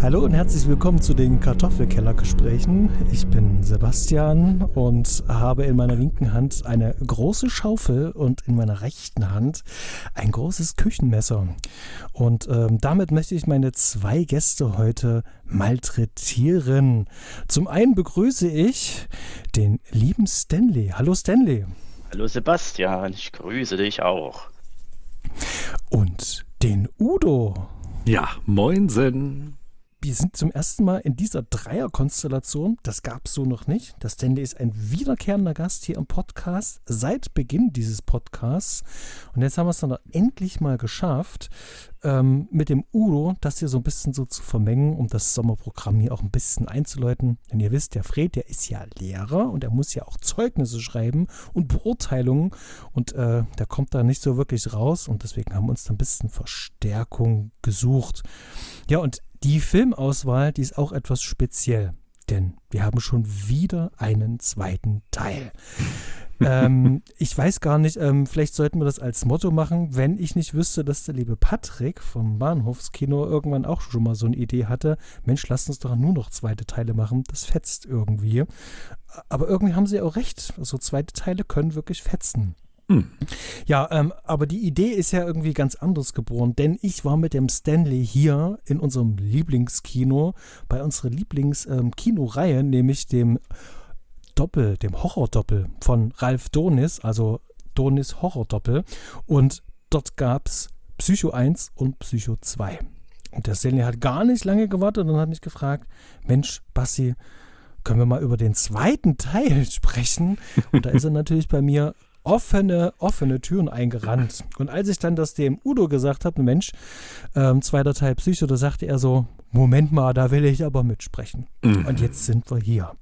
Hallo und herzlich willkommen zu den Kartoffelkellergesprächen. Ich bin Sebastian und habe in meiner linken Hand eine große Schaufel und in meiner rechten Hand ein großes Küchenmesser. Und damit möchte ich meine zwei Gäste heute malträtieren. Zum einen begrüße ich den lieben Stanley. Hallo Stanley. Hallo Sebastian, ich grüße dich auch. Und den Udo. Ja, moinsen. Wir sind zum ersten Mal in dieser Dreierkonstellation. Das gab es so noch nicht. Der Stanley ist ein wiederkehrender Gast hier im Podcast seit Beginn dieses Podcasts. Und jetzt haben wir es dann endlich mal geschafft, mit dem Udo das hier so ein bisschen so zu vermengen, um das Sommerprogramm hier auch ein bisschen einzuläuten. Denn ihr wisst, der Fred, der ist ja Lehrer und er muss ja auch Zeugnisse schreiben und Beurteilungen. Und der kommt da nicht so wirklich raus. Und deswegen haben wir uns da ein bisschen Verstärkung gesucht. Ja, und die Filmauswahl, die ist auch etwas speziell, denn wir haben schon wieder einen zweiten Teil. Ich weiß gar nicht, vielleicht sollten wir das als Motto machen, wenn ich nicht wüsste, dass der liebe Patrick vom Bahnhofskino irgendwann auch schon mal so eine Idee hatte. Mensch, lasst uns doch nur noch zweite Teile machen, das fetzt irgendwie. Aber irgendwie haben sie auch recht, also zweite Teile können wirklich fetzen. Ja, aber die Idee ist ja irgendwie ganz anders geboren, denn ich war mit dem Stanley hier in unserem Lieblingskino, bei unserer Lieblingskinoreihe, nämlich dem Horrordoppel von Ralf Donis, also Donis Horrordoppel, und dort gab es Psycho 1 und Psycho 2. Und der Stanley hat gar nicht lange gewartet und hat mich gefragt, Mensch, Bassi, können wir mal über den zweiten Teil sprechen? Und da ist er natürlich bei mir offene Türen eingerannt. Und als ich dann das dem Udo gesagt habe, Mensch, zweiter Teil Psycho, da sagte er so, Moment mal, da will ich aber mitsprechen. Und jetzt sind wir hier.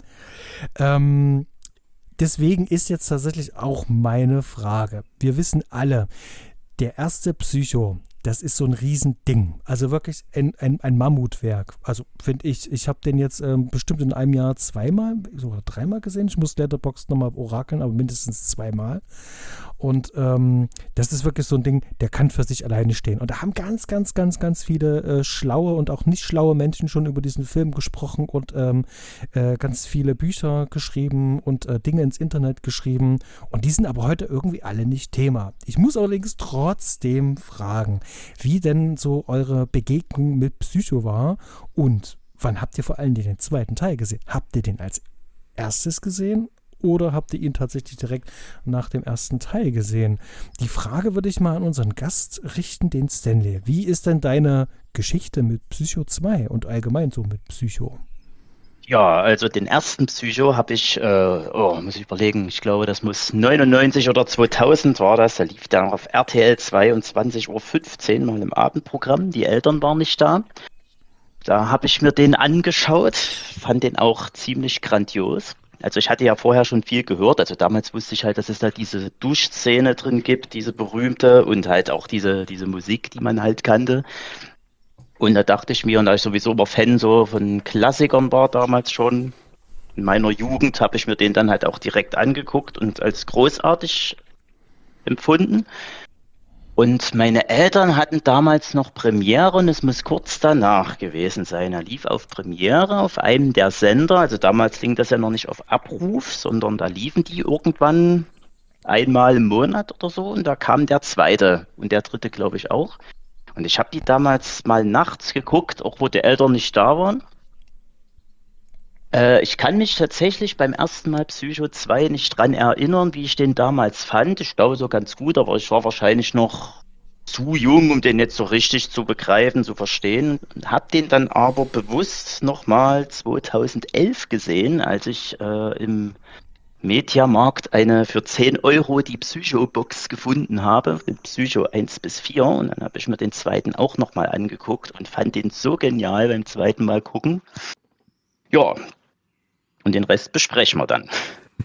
Deswegen ist jetzt tatsächlich auch meine Frage. Wir wissen alle, der erste Psycho, das ist so ein Riesending. Also wirklich ein Mammutwerk. Also finde ich, ich habe den jetzt bestimmt in einem Jahr zweimal, sogar dreimal gesehen. Ich muss Letterboxd nochmal orakeln, aber mindestens zweimal. Und das ist wirklich so ein Ding, der kann für sich alleine stehen. Und da haben ganz viele schlaue und auch nicht schlaue Menschen schon über diesen Film gesprochen und ganz viele Bücher geschrieben und Dinge ins Internet geschrieben. Und die sind aber heute irgendwie alle nicht Thema. Ich muss allerdings trotzdem fragen, wie denn so eure Begegnung mit Psycho war und wann habt ihr vor allem den zweiten Teil gesehen? Habt ihr den als erstes gesehen? Oder habt ihr ihn tatsächlich direkt nach dem ersten Teil gesehen? Die Frage würde ich mal an unseren Gast richten, den Stanley. Wie ist denn deine Geschichte mit Psycho 2 und allgemein so mit Psycho? Ja, also den ersten Psycho habe ich, muss ich überlegen, ich glaube, das muss 99 oder 2000 war das. Da lief der noch auf RTL 22:15 Uhr mal im Abendprogramm. Die Eltern waren nicht da. Da habe ich mir den angeschaut, fand den auch ziemlich grandios. Also ich hatte ja vorher schon viel gehört, also damals wusste ich halt, dass es da diese Duschszene drin gibt, diese berühmte und halt auch diese Musik, die man halt kannte. Und da dachte ich mir, und da ich sowieso immer Fan so von Klassikern war damals schon, in meiner Jugend habe ich mir den dann halt auch direkt angeguckt und als großartig empfunden. Und meine Eltern hatten damals noch Premiere und es muss kurz danach gewesen sein. Er lief auf Premiere auf einem der Sender. Also damals ging das ja noch nicht auf Abruf, sondern da liefen die irgendwann einmal im Monat oder so. Und da kam der zweite und der dritte, glaube ich, auch. Und ich habe die damals mal nachts geguckt, auch wo die Eltern nicht da waren. Ich kann mich tatsächlich beim ersten Mal Psycho 2 nicht dran erinnern, wie ich den damals fand. Ich glaube so ganz gut, aber ich war wahrscheinlich noch zu jung, um den jetzt so richtig zu begreifen, zu verstehen. Hab den dann aber bewusst nochmal 2011 gesehen, als ich im Mediamarkt eine für 10 Euro die Psycho-Box gefunden habe, mit Psycho 1 bis 4. Und dann habe ich mir den zweiten auch nochmal angeguckt und fand den so genial beim zweiten Mal gucken. Ja, und den Rest besprechen wir dann.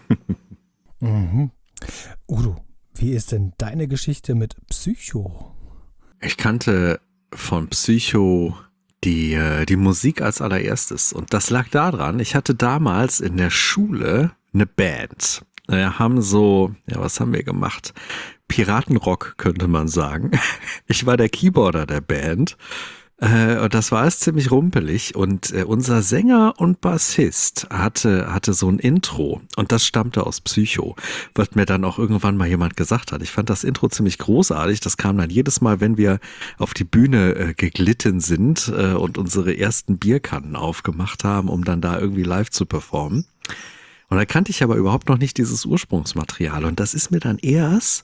Udo, wie ist denn deine Geschichte mit Psycho? Ich kannte von Psycho die Musik als allererstes. Und das lag daran, ich hatte damals in der Schule eine Band. Wir haben so, ja, was haben wir gemacht? Piratenrock, könnte man sagen. Ich war der Keyboarder der Band. Und das war alles ziemlich rumpelig und unser Sänger und Bassist hatte so ein Intro und das stammte aus Psycho, was mir dann auch irgendwann mal jemand gesagt hat. Ich fand das Intro ziemlich großartig. Das kam dann jedes Mal, wenn wir auf die Bühne geglitten sind und unsere ersten Bierkannen aufgemacht haben, um dann da irgendwie live zu performen. Und da kannte ich aber überhaupt noch nicht dieses Ursprungsmaterial und das ist mir dann erst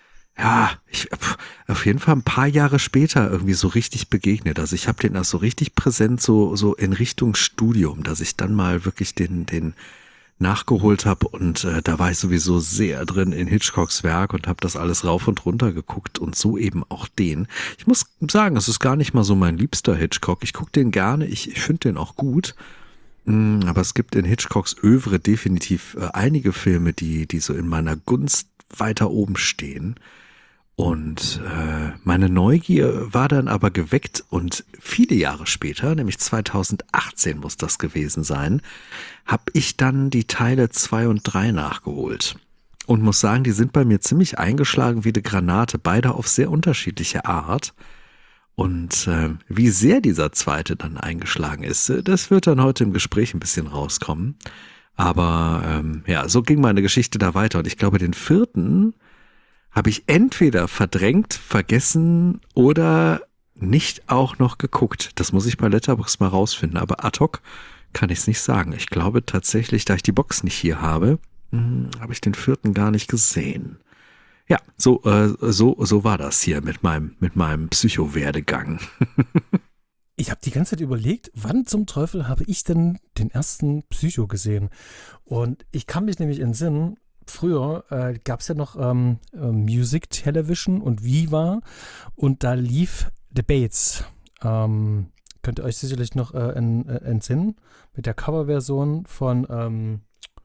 auf jeden Fall ein paar Jahre später irgendwie so richtig begegnet. Also ich habe den erst so richtig präsent so in Richtung Studium, dass ich dann mal wirklich den nachgeholt habe und da war ich sowieso sehr drin in Hitchcocks Werk und habe das alles rauf und runter geguckt und so eben auch den. Ich muss sagen, es ist gar nicht mal so mein liebster Hitchcock. Ich gucke den gerne, ich finde den auch gut. Aber es gibt in Hitchcocks Œuvre definitiv einige Filme, die so in meiner Gunst weiter oben stehen. Und meine Neugier war dann aber geweckt und viele Jahre später, nämlich 2018 muss das gewesen sein, habe ich dann die Teile 2 und 3 nachgeholt. Und muss sagen, die sind bei mir ziemlich eingeschlagen wie eine Granate, beide auf sehr unterschiedliche Art. Und wie sehr dieser zweite dann eingeschlagen ist, das wird dann heute im Gespräch ein bisschen rauskommen. Aber so ging meine Geschichte da weiter. Und ich glaube, den vierten habe ich entweder verdrängt, vergessen oder nicht auch noch geguckt. Das muss ich bei Letterboxd mal rausfinden. Aber ad hoc kann ich es nicht sagen. Ich glaube tatsächlich, da ich die Box nicht hier habe, habe ich den vierten gar nicht gesehen. Ja, so war das hier mit meinem Psycho-Werdegang. Ich habe die ganze Zeit überlegt, wann zum Teufel habe ich denn den ersten Psycho gesehen? Und ich kann mich nämlich entsinnen, früher gab es ja noch Music Television und Viva und da lief Debates. Könnt ihr euch sicherlich noch entsinnen mit der Coverversion von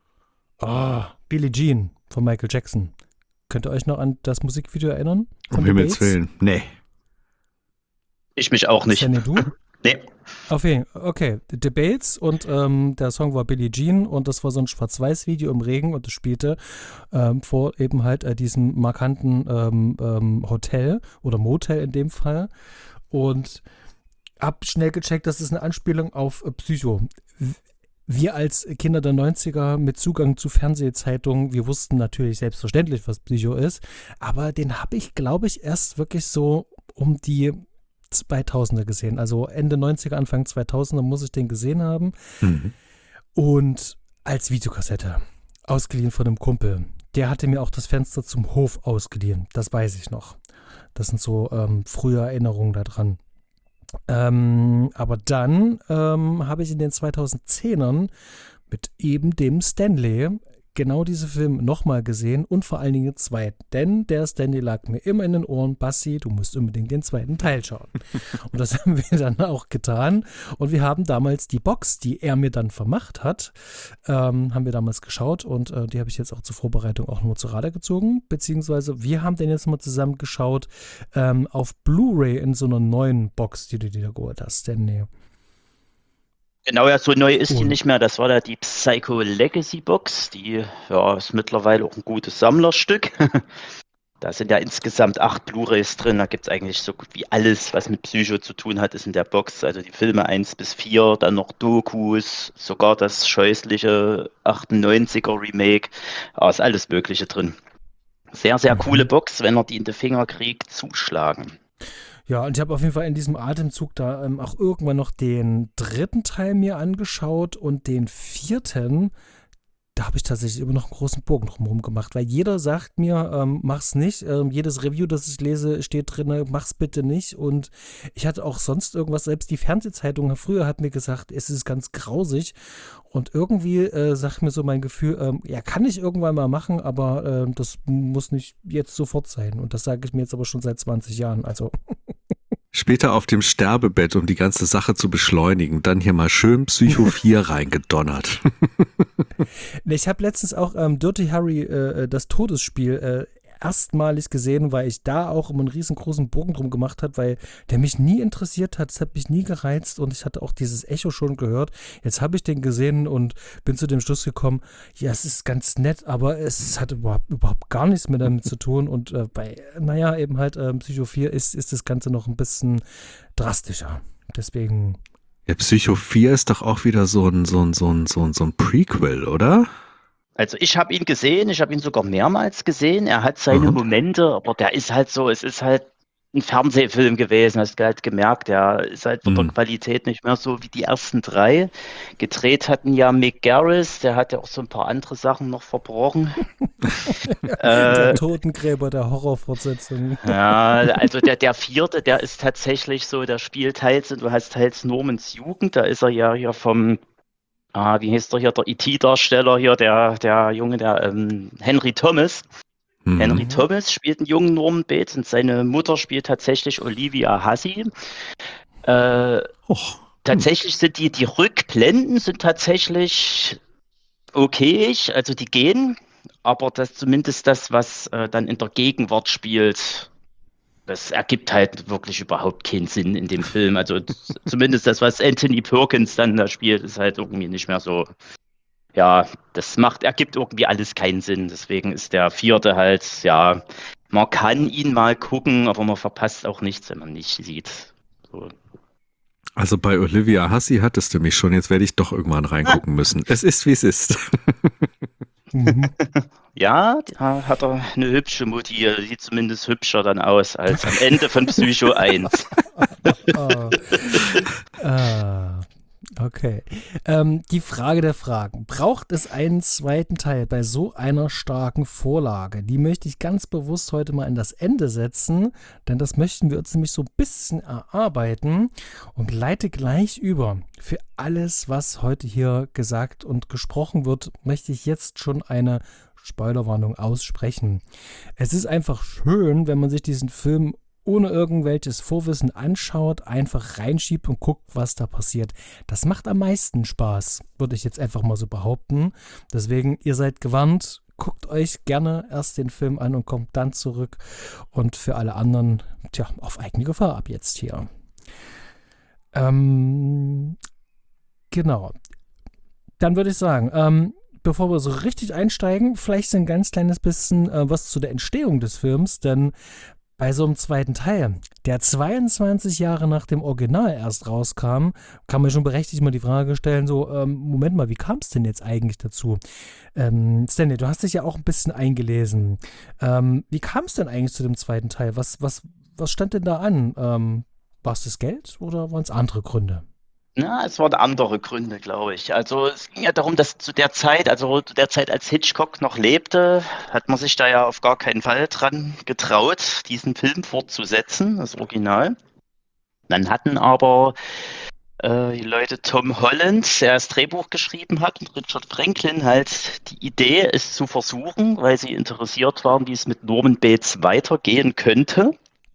Billie Jean von Michael Jackson. Könnt ihr euch noch an das Musikvideo erinnern? Um Himmels Willen, nee. Ich mich auch nicht. Sandy, du? Nee. Okay. Debates und der Song war Billie Jean und das war so ein Schwarz-Weiß-Video im Regen und das spielte vor eben halt diesem markanten Hotel oder Motel in dem Fall und hab schnell gecheckt, das ist eine Anspielung auf Psycho. Wir als Kinder der 90er mit Zugang zu Fernsehzeitungen, wir wussten natürlich selbstverständlich, was Psycho ist, aber den habe ich, glaube ich, erst wirklich so um die 2000er gesehen. Also Ende 90er, Anfang 2000er muss ich den gesehen haben. Mhm. Und als Videokassette, ausgeliehen von einem Kumpel. Der hatte mir auch das Fenster zum Hof ausgeliehen, das weiß ich noch. Das sind so frühe Erinnerungen daran. Aber dann habe ich in den 2010ern mit eben dem Stanley genau diese Filme nochmal gesehen und vor allen Dingen zwei. Denn der Stanley lag mir immer in den Ohren, Bassi, du musst unbedingt den zweiten Teil schauen. Und das haben wir dann auch getan. Und wir haben damals die Box, die er mir dann vermacht hat, haben wir damals geschaut und die habe ich jetzt auch zur Vorbereitung auch nochmal zu Rate gezogen. Beziehungsweise wir haben den jetzt mal zusammen geschaut auf Blu-ray in so einer neuen Box, die du dir geholt hast, Stanley. Genau, ja, so neu ist die nicht mehr. Das war ja die Psycho Legacy Box. Die ist mittlerweile auch ein gutes Sammlerstück. Da sind ja insgesamt 8 Blu-rays drin. Da gibt es eigentlich so gut wie alles, was mit Psycho zu tun hat, ist in der Box. Also die Filme 1 bis 4, dann noch Dokus, sogar das scheußliche 98er Remake. Ist alles Mögliche drin. Sehr, sehr coole Box, wenn er die in die Finger kriegt, zuschlagen. Ja, und ich habe auf jeden Fall in diesem Atemzug da auch irgendwann noch den 3. Teil mir angeschaut und den 4., da habe ich tatsächlich immer noch einen großen Bogen drumherum gemacht, weil jeder sagt mir, mach's nicht. Jedes Review, das ich lese, steht drin, mach's bitte nicht. Und ich hatte auch sonst irgendwas, selbst die Fernsehzeitung früher hat mir gesagt, es ist ganz grausig. Und irgendwie sagt mir so mein Gefühl, kann ich irgendwann mal machen, aber das muss nicht jetzt sofort sein. Und das sage ich mir jetzt aber schon seit 20 Jahren, also... Später auf dem Sterbebett, um die ganze Sache zu beschleunigen, dann hier mal schön Psycho 4 reingedonnert. Ich habe letztens auch Dirty Harry, das Todesspiel, erstmalig gesehen, weil ich da auch immer einen riesengroßen Bogen drum gemacht habe, weil der mich nie interessiert hat, es hat mich nie gereizt und ich hatte auch dieses Echo schon gehört. Jetzt habe ich den gesehen und bin zu dem Schluss gekommen, ja, es ist ganz nett, aber es hat überhaupt gar nichts mehr damit zu tun und bei, eben halt Psycho 4 ist das Ganze noch ein bisschen drastischer. Deswegen. Ja, Psycho 4 ist doch auch wieder so ein Prequel, oder? Also ich habe ihn gesehen, ich habe ihn sogar mehrmals gesehen. Er hat seine Momente, aber der ist halt so, es ist halt ein Fernsehfilm gewesen, hast du halt gemerkt, der ist halt von der Qualität nicht mehr so wie die ersten drei. Gedreht hatten ja Mick Garris, der hat ja auch so ein paar andere Sachen noch verbrochen. Der Totengräber der Horrorfortsetzung. Ja, also der vierte, der ist tatsächlich so, der spielt teils, du hast teils Normans Jugend, da ist er ja hier vom wie hieß der hier, der E.T.-Darsteller hier, der Junge, der Henry Thomas. Henry Thomas spielt einen jungen Norman Bates und seine Mutter spielt tatsächlich Olivia Hussey. Tatsächlich sind die Rückblenden sind tatsächlich okay, also die gehen, aber das zumindest das, was dann in der Gegenwart spielt, das ergibt halt wirklich überhaupt keinen Sinn in dem Film. Also zumindest das, was Anthony Perkins dann da spielt, ist halt irgendwie nicht mehr so. Ja, ergibt irgendwie alles keinen Sinn. Deswegen ist der vierte halt, ja, man kann ihn mal gucken, aber man verpasst auch nichts, wenn man nicht sieht. So. Also bei Olivia Hussey hattest du mich schon, jetzt werde ich doch irgendwann reingucken müssen. Es ist, wie es ist. Ja, da hat er eine hübsche Mutti, sieht zumindest hübscher dann aus als am Ende von Psycho 1. Okay. Die Frage der Fragen. Braucht es einen zweiten Teil bei so einer starken Vorlage? Die möchte ich ganz bewusst heute mal an das Ende setzen, denn das möchten wir uns nämlich so ein bisschen erarbeiten und leite gleich über. Für alles, was heute hier gesagt und gesprochen wird, möchte ich jetzt schon eine Spoilerwarnung aussprechen. Es ist einfach schön, wenn man sich diesen Film ohne irgendwelches Vorwissen anschaut, einfach reinschiebt und guckt, was da passiert. Das macht am meisten Spaß, würde ich jetzt einfach mal so behaupten. Deswegen, ihr seid gewarnt, guckt euch gerne erst den Film an und kommt dann zurück. Und für alle anderen, auf eigene Gefahr ab jetzt hier. Genau. Dann würde ich sagen, bevor wir so richtig einsteigen, vielleicht so ein ganz kleines bisschen was zu der Entstehung des Films, denn bei so einem zweiten Teil, der 22 Jahre nach dem Original erst rauskam, kann man schon berechtigt mal die Frage stellen, so, Moment mal, wie kam es denn jetzt eigentlich dazu? Stanley, du hast dich ja auch ein bisschen eingelesen. Wie kam es denn eigentlich zu dem zweiten Teil? Was stand denn da an? War es das Geld oder waren es andere Gründe? Na, es waren andere Gründe, glaube ich. Also es ging ja darum, dass zu der Zeit, als Hitchcock noch lebte, hat man sich da ja auf gar keinen Fall dran getraut, diesen Film fortzusetzen, das Original. Dann hatten aber die Leute Tom Holland, der das Drehbuch geschrieben hat, und Richard Franklin halt die Idee, es zu versuchen, weil sie interessiert waren, wie es mit Norman Bates weitergehen könnte.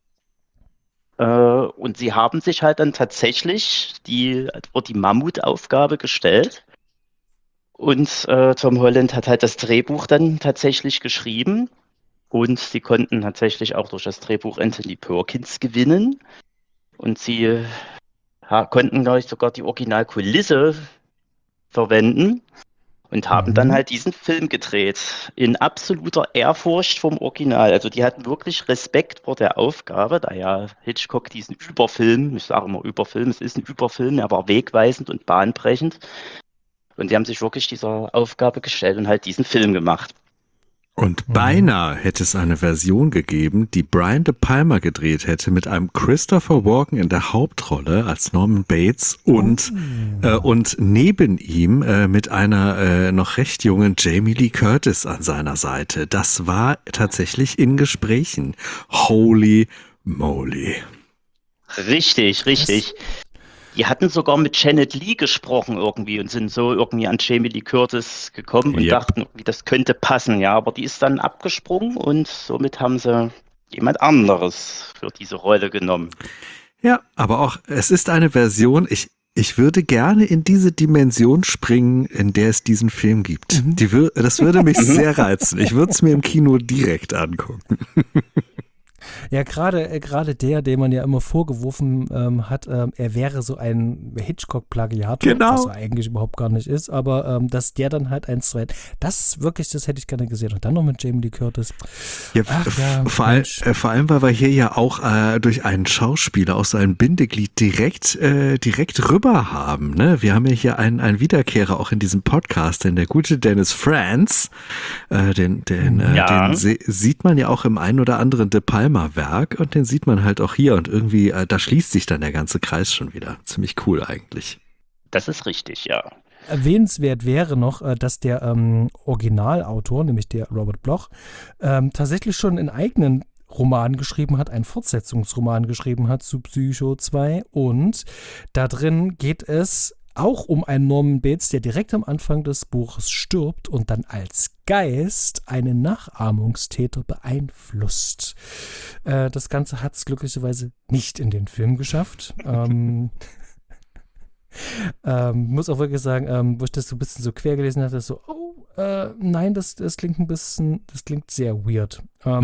Und sie haben sich halt dann tatsächlich die Mammutaufgabe gestellt. Und Tom Holland hat halt das Drehbuch dann tatsächlich geschrieben. Und sie konnten tatsächlich auch durch das Drehbuch Anthony Perkins gewinnen. Und sie konnten, glaube ich, sogar die Originalkulisse verwenden. Und haben dann halt diesen Film gedreht, in absoluter Ehrfurcht vom Original. Also die hatten wirklich Respekt vor der Aufgabe, da ja Hitchcock diesen Überfilm, ich sage immer Überfilm, es ist ein Überfilm, er war wegweisend und bahnbrechend. Und die haben sich wirklich dieser Aufgabe gestellt und halt diesen Film gemacht. Und beinahe hätte es eine Version gegeben, die Brian De Palma gedreht hätte, mit einem Christopher Walken in der Hauptrolle als Norman Bates und neben ihm mit einer noch recht jungen Jamie Lee Curtis an seiner Seite. Das war tatsächlich in Gesprächen. Holy moly. Richtig. Die hatten sogar mit Janet Leigh gesprochen irgendwie und sind so irgendwie an Jamie Lee Curtis gekommen und dachten, irgendwie, das könnte passen, ja, aber die ist dann abgesprungen und somit haben sie jemand anderes für diese Rolle genommen. Ja, aber auch, es ist eine Version, ich würde gerne in diese Dimension springen, in der es diesen Film gibt. Das würde mich sehr reizen. Ich würde es mir im Kino direkt angucken. Ja, gerade dem man ja immer vorgeworfen hat, er wäre so ein Hitchcock-Plagiator, Genau. was er eigentlich überhaupt gar nicht ist, aber dass der dann halt eins, zwei, das wirklich, das hätte ich gerne gesehen. Und dann noch mit Jamie Lee Curtis. Ja, Ach ja, vor Mensch. allem, weil wir hier ja auch durch einen Schauspieler aus einem Bindeglied direkt rüber haben. Ne? Wir haben ja hier einen Wiederkehrer auch in diesem Podcast, denn der gute Dennis Franz, den sieht man ja auch im einen oder anderen De Palma-Werk und den sieht man halt auch hier und irgendwie, da schließt sich dann der ganze Kreis schon wieder. Ziemlich cool eigentlich. Das ist richtig, ja. Erwähnenswert wäre noch, dass der Originalautor, nämlich der Robert Bloch, tatsächlich schon einen eigenen Roman geschrieben hat, einen Fortsetzungsroman geschrieben hat zu Psycho 2 und da drin geht es auch um einen Norman Bates, der direkt am Anfang des Buches stirbt und dann als Geist einen Nachahmungstäter beeinflusst. Das Ganze hat es glücklicherweise nicht in den Film geschafft. Muss auch wirklich sagen, wo ich das so ein bisschen so quer gelesen hatte, so, nein, das klingt das klingt sehr weird.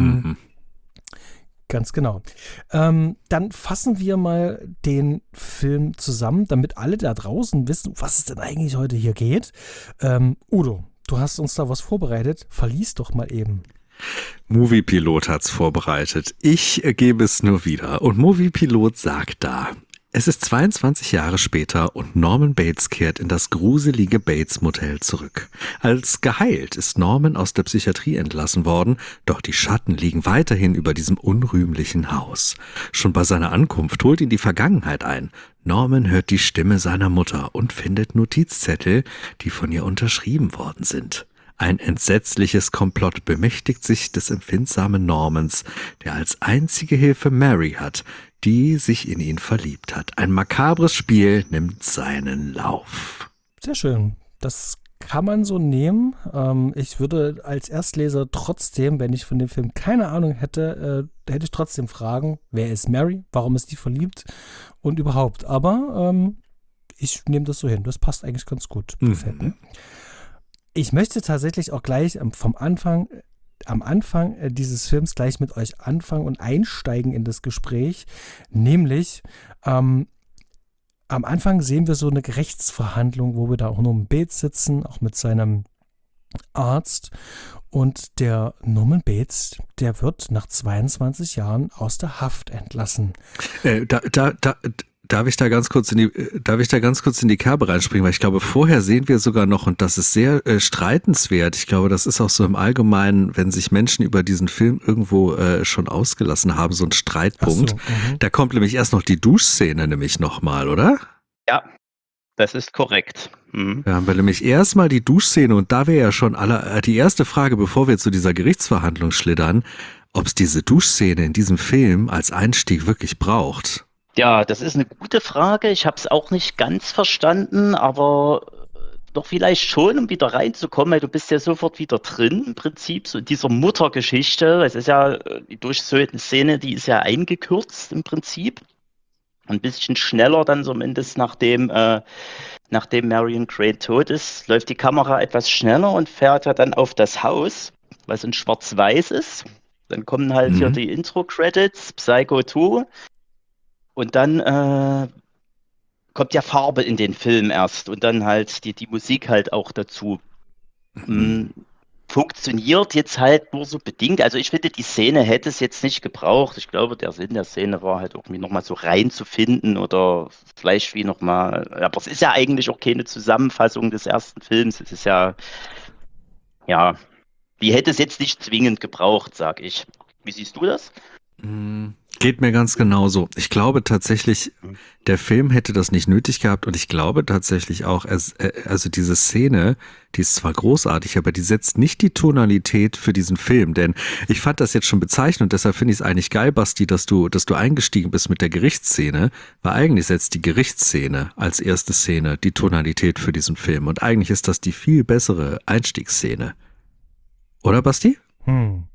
Ganz genau. Dann fassen wir mal den Film zusammen, damit alle da draußen wissen, was es denn eigentlich heute hier geht. Udo, du hast uns da was vorbereitet. Verlies doch mal eben. Moviepilot hat's vorbereitet. Ich gebe es nur wieder. Und Moviepilot sagt da: Es ist 22 Jahre später und Norman Bates kehrt in das gruselige Bates Motel zurück. Als geheilt ist Norman aus der Psychiatrie entlassen worden, doch die Schatten liegen weiterhin über diesem unrühmlichen Haus. Schon bei seiner Ankunft holt ihn die Vergangenheit ein. Norman hört die Stimme seiner Mutter und findet Notizzettel, die von ihr unterschrieben worden sind. Ein entsetzliches Komplott bemächtigt sich des empfindsamen Normans, der als einzige Hilfe Mary hat, die sich in ihn verliebt hat. Ein makabres Spiel nimmt seinen Lauf. Sehr schön. Das kann man so nehmen. Ich würde als Erstleser trotzdem, wenn ich von dem Film keine Ahnung hätte, hätte ich trotzdem fragen, wer ist Mary? Warum ist die verliebt? Und überhaupt. Aber ich nehme das so hin. Das passt eigentlich ganz gut. Gefällt mir. Ich möchte tatsächlich auch gleich am Anfang dieses Films gleich mit euch anfangen und einsteigen in das Gespräch. Nämlich, am Anfang sehen wir so eine Gerichtsverhandlung, wo wir da auch noch im Bates sitzen, auch mit seinem Arzt. Und der Norman Bates, der wird nach 22 Jahren aus der Haft entlassen. Darf ich da ganz kurz in die Kerbe reinspringen, weil ich glaube, vorher sehen wir sogar noch, und das ist sehr streitenswert, ich glaube, das ist auch so im Allgemeinen, wenn sich Menschen über diesen Film irgendwo schon ausgelassen haben, so ein Streitpunkt. Da kommt nämlich erst noch die Duschszene nämlich nochmal, oder? Ja, das ist korrekt. Da haben wir nämlich erstmal die Duschszene und da wäre ja schon die erste Frage, bevor wir zu dieser Gerichtsverhandlung schlittern, ob es diese Duschszene in diesem Film als Einstieg wirklich braucht. Ja, das ist eine gute Frage. Ich habe es auch nicht ganz verstanden, aber doch vielleicht schon, um wieder reinzukommen, weil du bist ja sofort wieder drin, im Prinzip, so in dieser Muttergeschichte. Es ist ja, die Durchszene, die ist ja eingekürzt im Prinzip. Ein bisschen schneller dann zumindest, nachdem Marion Crane tot ist, läuft die Kamera etwas schneller und fährt ja dann auf das Haus, was in schwarz-weiß ist. Dann kommen halt hier die Intro-Credits, Psycho 2. Und dann kommt ja Farbe in den Film erst und dann halt die Musik halt auch dazu. Funktioniert jetzt halt nur so bedingt. Also ich finde, die Szene hätte es jetzt nicht gebraucht. Ich glaube, der Sinn der Szene war halt irgendwie nochmal so reinzufinden oder vielleicht wie nochmal, aber es ist ja eigentlich auch keine Zusammenfassung des ersten Films. Es ist ja, die hätte es jetzt nicht zwingend gebraucht, sag ich. Wie siehst du das? Geht mir ganz genauso. Ich glaube tatsächlich, der Film hätte das nicht nötig gehabt und ich glaube tatsächlich auch, also diese Szene, die ist zwar großartig, aber die setzt nicht die Tonalität für diesen Film, denn ich fand das jetzt schon bezeichnend und deshalb finde ich es eigentlich geil, Basti, dass du eingestiegen bist mit der Gerichtsszene, weil eigentlich setzt die Gerichtsszene als erste Szene die Tonalität für diesen Film und eigentlich ist das die viel bessere Einstiegsszene. Oder, Basti?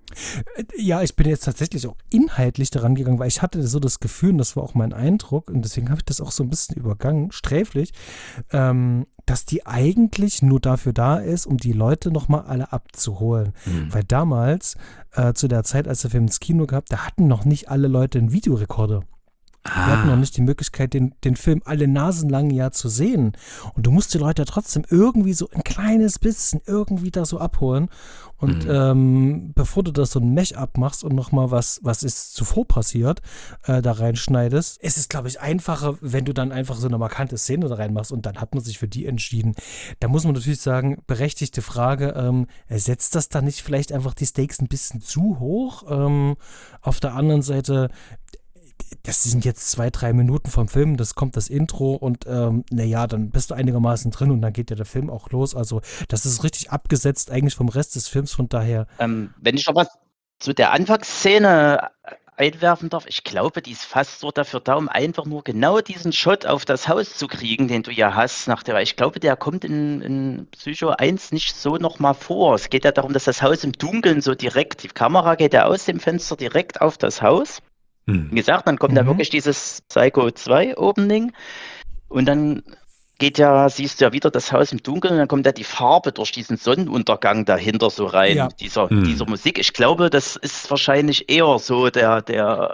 Ja, ich bin jetzt tatsächlich auch inhaltlich daran gegangen, weil ich hatte so das Gefühl, und das war auch mein Eindruck, und deswegen habe ich das auch so ein bisschen übergangen, sträflich, dass die eigentlich nur dafür da ist, um die Leute nochmal alle abzuholen. Weil damals, zu der Zeit, als der Film ins Kino gab, da hatten noch nicht alle Leute einen Videorekorder. Wir hatten noch nicht die Möglichkeit, den Film alle Nasen lang ja zu sehen. Und du musst die Leute trotzdem irgendwie so ein kleines bisschen irgendwie da so abholen. Und bevor du das so ein Mash-up machst und nochmal was ist zuvor passiert, da reinschneidest, ist es, glaube ich, einfacher, wenn du dann einfach so eine markante Szene da reinmachst und dann hat man sich für die entschieden. Da muss man natürlich sagen, berechtigte Frage, setzt das dann nicht vielleicht einfach die Stakes ein bisschen zu hoch? Auf der anderen Seite, das sind jetzt 2-3 Minuten vom Film, das kommt das Intro und naja, dann bist du einigermaßen drin und dann geht ja der Film auch los. Also das ist richtig abgesetzt eigentlich vom Rest des Films, von daher. Wenn ich noch was zu der Anfangsszene einwerfen darf, ich glaube, die ist fast so dafür da, um einfach nur genau diesen Shot auf das Haus zu kriegen, den du ja hast. Ich glaube, der kommt in Psycho 1 nicht so nochmal vor. Es geht ja darum, dass das Haus im Dunkeln so direkt, die Kamera geht ja aus dem Fenster direkt auf das Haus. Wie gesagt, dann kommt da wirklich dieses Psycho 2 Opening und dann siehst du ja wieder das Haus im Dunkeln und dann kommt ja die Farbe durch diesen Sonnenuntergang dahinter so rein, Ja. dieser Musik. Ich glaube, das ist wahrscheinlich eher so der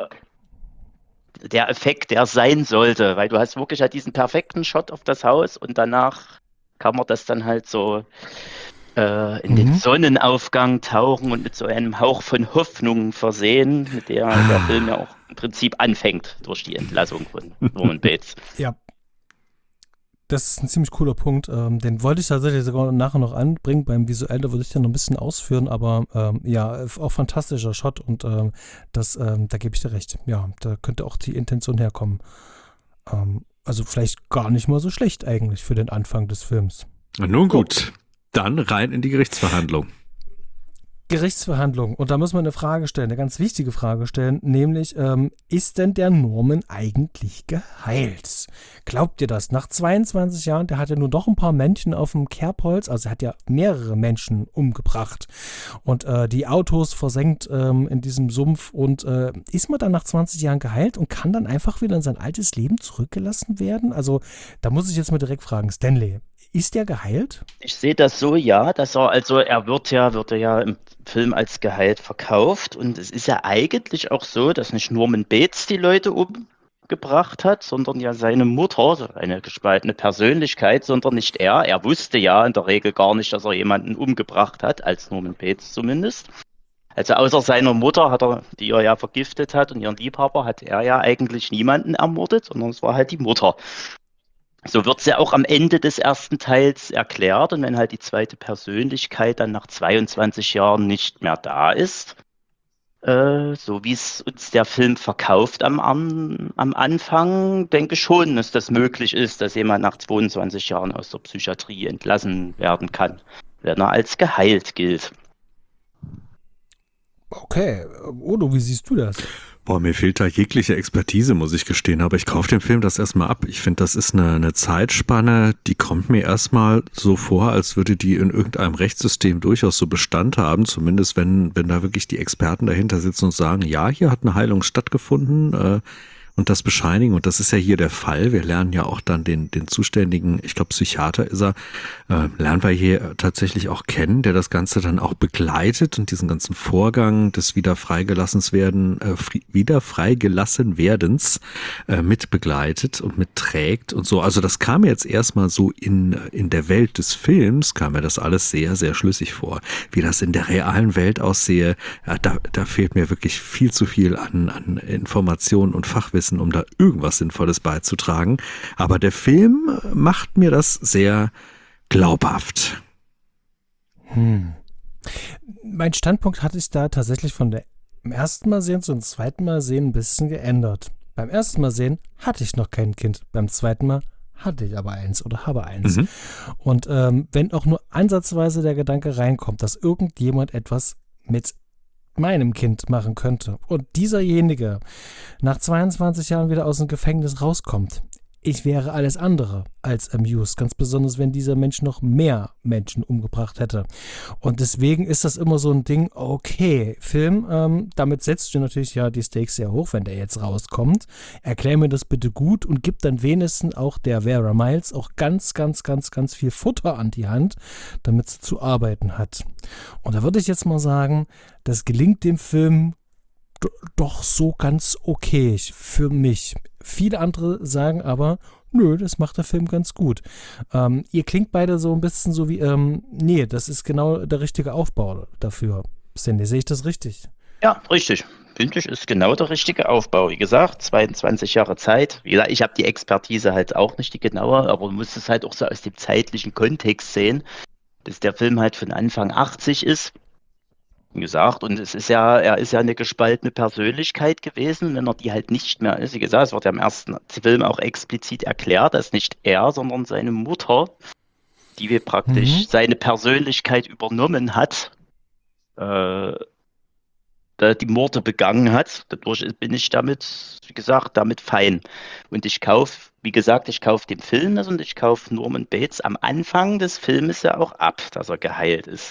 Effekt, der sein sollte, weil du hast wirklich halt diesen perfekten Shot auf das Haus und danach kann man das dann halt so in den Sonnenaufgang tauchen und mit so einem Hauch von Hoffnung versehen, mit der der Film ja auch im Prinzip anfängt durch die Entlassung von Norman Bates. Ja. Das ist ein ziemlich cooler Punkt. Den wollte ich tatsächlich sogar nachher noch anbringen. Beim Visuellen, da würde ich ja noch ein bisschen ausführen, aber ja, auch fantastischer Shot und da gebe ich dir recht. Ja, da könnte auch die Intention herkommen. Also vielleicht gar nicht mal so schlecht eigentlich für den Anfang des Films. Nun gut, dann rein in die Gerichtsverhandlung. Gerichtsverhandlung. Und da muss man eine Frage stellen, eine ganz wichtige Frage stellen, nämlich, ist denn der Norman eigentlich geheilt? Glaubt ihr das? Nach 22 Jahren, der hat ja nur doch ein paar Männchen auf dem Kerbholz, also er hat ja mehrere Menschen umgebracht und die Autos versenkt in diesem Sumpf und ist man dann nach 20 Jahren geheilt und kann dann einfach wieder in sein altes Leben zurückgelassen werden? Also da muss ich jetzt mal direkt fragen, Stanley, ist der geheilt? Ich sehe das so, ja, dass er wird ja im Film als geheilt verkauft und es ist ja eigentlich auch so, dass nicht Norman Bates die Leute umgebracht hat, sondern ja seine Mutter, eine gespaltene Persönlichkeit, sondern nicht er. Er wusste ja in der Regel gar nicht, dass er jemanden umgebracht hat, als Norman Bates zumindest. Also außer seiner Mutter, die er ja vergiftet hat und ihren Liebhaber, hat er ja eigentlich niemanden ermordet, sondern es war halt die Mutter. So wird es ja auch am Ende des ersten Teils erklärt und wenn halt die zweite Persönlichkeit dann nach 22 Jahren nicht mehr da ist, so wie es uns der Film verkauft am Anfang, denke ich schon, dass das möglich ist, dass jemand nach 22 Jahren aus der Psychiatrie entlassen werden kann, wenn er als geheilt gilt. Okay, Odo, wie siehst du das? Boah, mir fehlt da jegliche Expertise, muss ich gestehen, aber ich kaufe dem Film das erstmal ab. Ich finde, das ist eine Zeitspanne, die kommt mir erstmal so vor, als würde die in irgendeinem Rechtssystem durchaus so Bestand haben, zumindest wenn da wirklich die Experten dahinter sitzen und sagen, ja, hier hat eine Heilung stattgefunden, und das bescheinigen. Und das ist ja hier der Fall. Wir lernen ja auch dann den zuständigen, ich glaube Psychiater ist er, lernen wir hier tatsächlich auch kennen, der das Ganze dann auch begleitet und diesen ganzen Vorgang des wieder freigelassen werdens mit begleitet und mitträgt und so. Also das kam jetzt erstmal so in der Welt des Films, kam mir das alles sehr, sehr schlüssig vor. Wie das in der realen Welt aussehe, ja, da fehlt mir wirklich viel zu viel an Informationen und Fachwissen, um da irgendwas Sinnvolles beizutragen. Aber der Film macht mir das sehr glaubhaft. Mein Standpunkt hatte ich da tatsächlich von dem ersten Mal sehen zum zweiten Mal sehen ein bisschen geändert. Beim ersten Mal sehen hatte ich noch kein Kind. Beim zweiten Mal hatte ich aber eins oder habe eins. Und wenn auch nur ansatzweise der Gedanke reinkommt, dass irgendjemand etwas mit meinem Kind machen könnte und dieserjenige nach 22 Jahren wieder aus dem Gefängnis rauskommt, ich wäre alles andere als amused, ganz besonders, wenn dieser Mensch noch mehr Menschen umgebracht hätte. Und deswegen ist das immer so ein Ding, okay, Film, damit setzt du natürlich ja die Stakes sehr hoch, wenn der jetzt rauskommt. Erklär mir das bitte gut und gib dann wenigstens auch der Vera Miles auch ganz, ganz, ganz, ganz viel Futter an die Hand, damit sie zu arbeiten hat. Und da würde ich jetzt mal sagen, das gelingt dem Film doch so ganz okay für mich. Viele andere sagen aber, nö, das macht der Film ganz gut. Ihr klingt beide so ein bisschen so wie, nee, das ist genau der richtige Aufbau dafür. Cindy, sehe ich das richtig? Ja, richtig. Finde ich, ist genau der richtige Aufbau. Wie gesagt, 22 Jahre Zeit. Wie gesagt, ich habe die Expertise halt auch nicht die genaue, aber du musst es halt auch so aus dem zeitlichen Kontext sehen, dass der Film halt von Anfang 80 ist. Wie gesagt, und er ist ja eine gespaltene Persönlichkeit gewesen, wenn er die halt nicht mehr ist. Wie gesagt, es wird ja im ersten Film auch explizit erklärt, dass nicht er, sondern seine Mutter, die wir praktisch seine Persönlichkeit übernommen hat, die Morde begangen hat. Dadurch bin ich damit, wie gesagt, damit fein. Und ich kaufe den Film das und ich kaufe Norman Bates am Anfang des Filmes ja auch ab, dass er geheilt ist.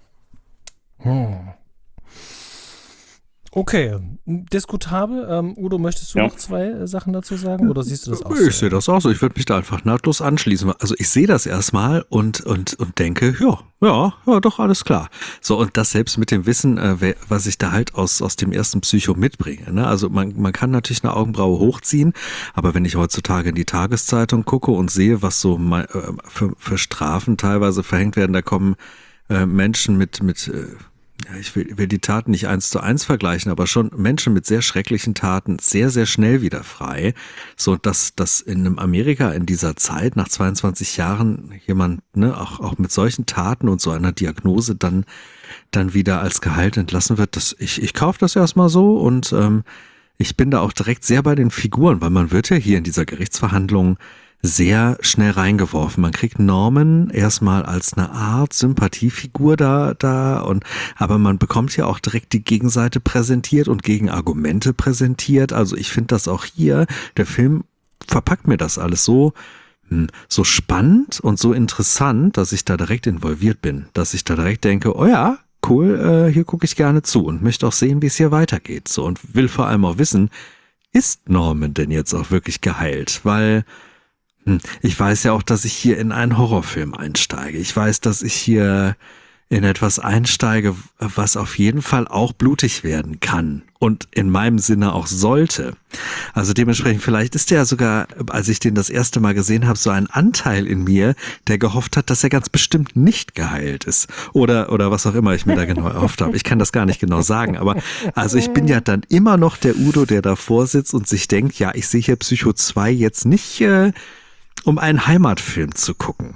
Okay, diskutabel. Udo, möchtest du noch zwei Sachen dazu sagen oder siehst du das auch so? Ich sehe das auch so. Ich würde mich da einfach nahtlos anschließen. Also ich sehe das erstmal und denke, ja, doch, alles klar. So, und das selbst mit dem Wissen, was ich da halt aus dem ersten Psycho mitbringe. Ne? Also man kann natürlich eine Augenbraue hochziehen, aber wenn ich heutzutage in die Tageszeitung gucke und sehe, was so für Strafen teilweise verhängt werden, da kommen Menschen mit ich will die Taten nicht 1:1 vergleichen, aber schon Menschen mit sehr schrecklichen Taten sehr, sehr schnell wieder frei. So, dass in einem Amerika in dieser Zeit, nach 22 Jahren, jemand, ne, auch mit solchen Taten und so einer Diagnose dann wieder als geheilt entlassen wird, ich kaufe das erstmal so und ich bin da auch direkt sehr bei den Figuren, weil man wird ja hier in dieser Gerichtsverhandlung sehr schnell reingeworfen. Man kriegt Norman erstmal als eine Art Sympathiefigur aber man bekommt ja auch direkt die Gegenseite präsentiert und Gegenargumente präsentiert. Also ich finde das auch hier, der Film verpackt mir das alles so spannend und so interessant, dass ich da direkt involviert bin, dass ich da direkt denke, oh ja, cool, hier gucke ich gerne zu und möchte auch sehen, wie es hier weitergeht. So, und will vor allem auch wissen, ist Norman denn jetzt auch wirklich geheilt? Weil ich weiß ja auch, dass ich hier in einen Horrorfilm einsteige. Ich weiß, dass ich hier in etwas einsteige, was auf jeden Fall auch blutig werden kann und in meinem Sinne auch sollte. Also dementsprechend, vielleicht ist der sogar, als ich den das erste Mal gesehen habe, so ein Anteil in mir, der gehofft hat, dass er ganz bestimmt nicht geheilt ist. Oder was auch immer ich mir da genau erhofft habe. Ich kann das gar nicht genau sagen, aber also ich bin ja dann immer noch der Udo, der davor sitzt und sich denkt, ja, ich sehe hier Psycho 2 jetzt nicht um einen Heimatfilm zu gucken.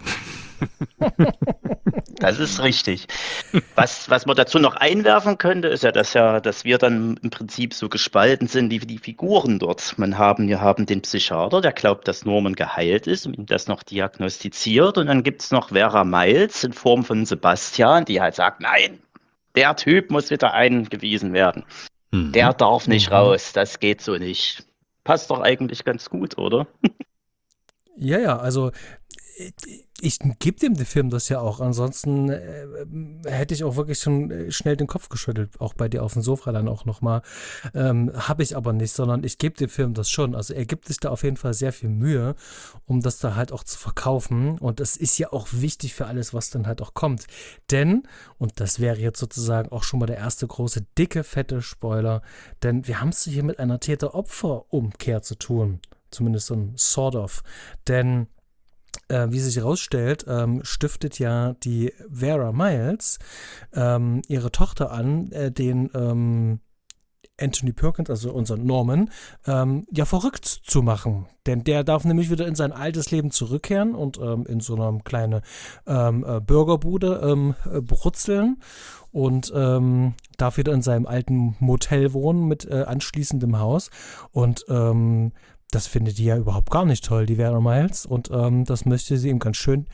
Das ist richtig. Was man dazu noch einwerfen könnte, ist ja, dass wir dann im Prinzip so gespalten sind, wie die Figuren dort. Wir haben den Psychiater, der glaubt, dass Norman geheilt ist und ihm das noch diagnostiziert. Und dann gibt es noch Vera Miles in Form von Sebastian, die halt sagt, nein, der Typ muss wieder eingewiesen werden. Der darf nicht raus, das geht so nicht. Passt doch eigentlich ganz gut, oder? Ja, also ich gebe dem Film das ja auch. Ansonsten hätte ich auch wirklich schon schnell den Kopf geschüttelt, auch bei dir auf dem Sofa dann auch nochmal. Habe ich aber nicht, sondern ich gebe dem Film das schon. Also er gibt sich da auf jeden Fall sehr viel Mühe, um das da halt auch zu verkaufen. Und das ist ja auch wichtig für alles, was dann halt auch kommt. Denn, und das wäre jetzt sozusagen auch schon mal der erste große, dicke, fette Spoiler, denn wir haben es hier mit einer Täter-Opfer-Umkehr zu tun. Zumindest so ein sort of. Denn wie sich herausstellt, stiftet ja die Vera Miles ihre Tochter an, den Anthony Perkins, also unseren Norman, ja verrückt zu machen. Denn der darf nämlich wieder in sein altes Leben zurückkehren und in so einer kleinen Burgerbude brutzeln und darf wieder in seinem alten Motel wohnen mit anschließendem Haus und das findet die ja überhaupt gar nicht toll, die Vera Miles. Und das möchte sie ihm ganz schön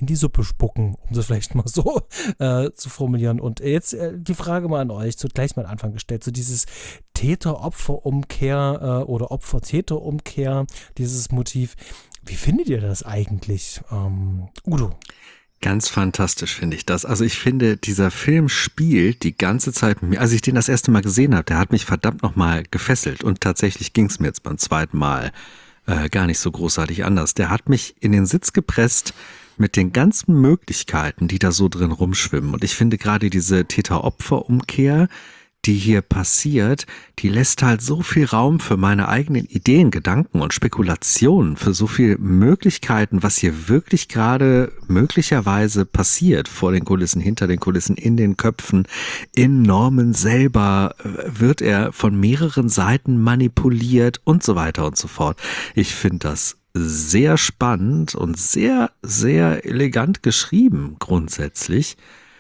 in die Suppe spucken, um das vielleicht mal so zu formulieren. Und jetzt die Frage mal an euch, so gleich mal am Anfang gestellt, so dieses Täter-Opfer-Umkehr oder Opfer-Täter-Umkehr, dieses Motiv. Wie findet ihr das eigentlich, Udo? Ganz fantastisch finde ich das. Also ich finde, dieser Film spielt die ganze Zeit mit mir. Als ich den das erste Mal gesehen habe, der hat mich verdammt nochmal gefesselt. Und tatsächlich ging es mir jetzt beim zweiten Mal gar nicht so großartig anders. Der hat mich in den Sitz gepresst mit den ganzen Möglichkeiten, die da so drin rumschwimmen. Und ich finde gerade diese Täter-Opfer-Umkehr, die hier passiert, die lässt halt so viel Raum für meine eigenen Ideen, Gedanken und Spekulationen, für so viel Möglichkeiten, was hier wirklich gerade möglicherweise passiert, vor den Kulissen, hinter den Kulissen, in den Köpfen. In Norman selber wird er von mehreren Seiten manipuliert und so weiter und so fort. Ich finde das sehr spannend und sehr, sehr elegant geschrieben grundsätzlich.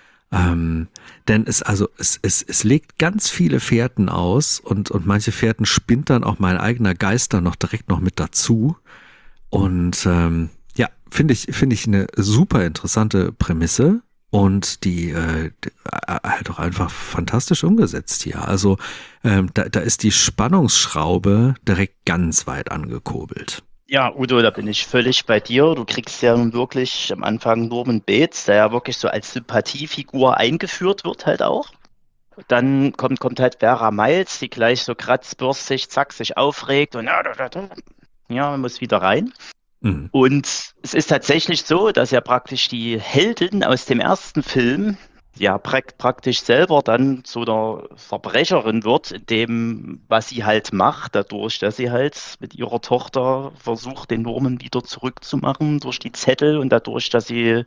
Denn es legt ganz viele Fährten aus und manche Fährten spinnt dann auch mein eigener Geist dann noch direkt noch mit dazu. Und ja, finde ich eine super interessante Prämisse und die halt auch einfach fantastisch umgesetzt hier. Also da ist die Spannungsschraube direkt ganz weit angekurbelt. Ja, Udo, da bin ich völlig bei dir. Du kriegst ja nun wirklich am Anfang Norman Bates, der ja wirklich so als Sympathiefigur eingeführt wird halt auch. Dann kommt halt Vera Miles, die gleich so kratzbürstig, zack, sich aufregt und ja, man muss wieder rein. Mhm. Und es ist tatsächlich so, dass ja praktisch die Heldin aus dem ersten Film ja praktisch selber dann zu der Verbrecherin wird, in dem, was sie halt macht, dadurch, dass sie halt mit ihrer Tochter versucht, den Norman wieder zurückzumachen durch die Zettel und dadurch, dass sie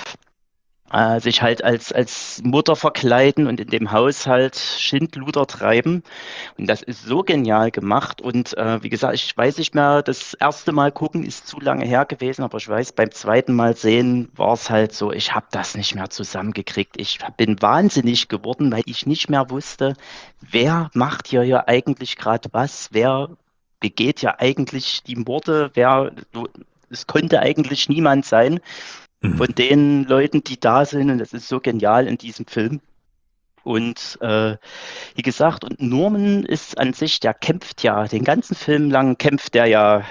sich halt als Mutter verkleiden und in dem Haushalt Schindluder treiben. Und das ist so genial gemacht. Und wie gesagt, ich weiß nicht mehr, das erste Mal gucken ist zu lange her gewesen, aber ich weiß, beim zweiten Mal sehen war es halt so, ich habe das nicht mehr zusammengekriegt. Ich bin wahnsinnig geworden, weil ich nicht mehr wusste, wer macht hier eigentlich gerade was, wer begeht ja eigentlich die Morde, es konnte eigentlich niemand sein von den Leuten, die da sind, und das ist so genial in diesem Film. Und wie gesagt, und Norman ist an sich, der kämpft ja, den ganzen Film lang kämpft der ja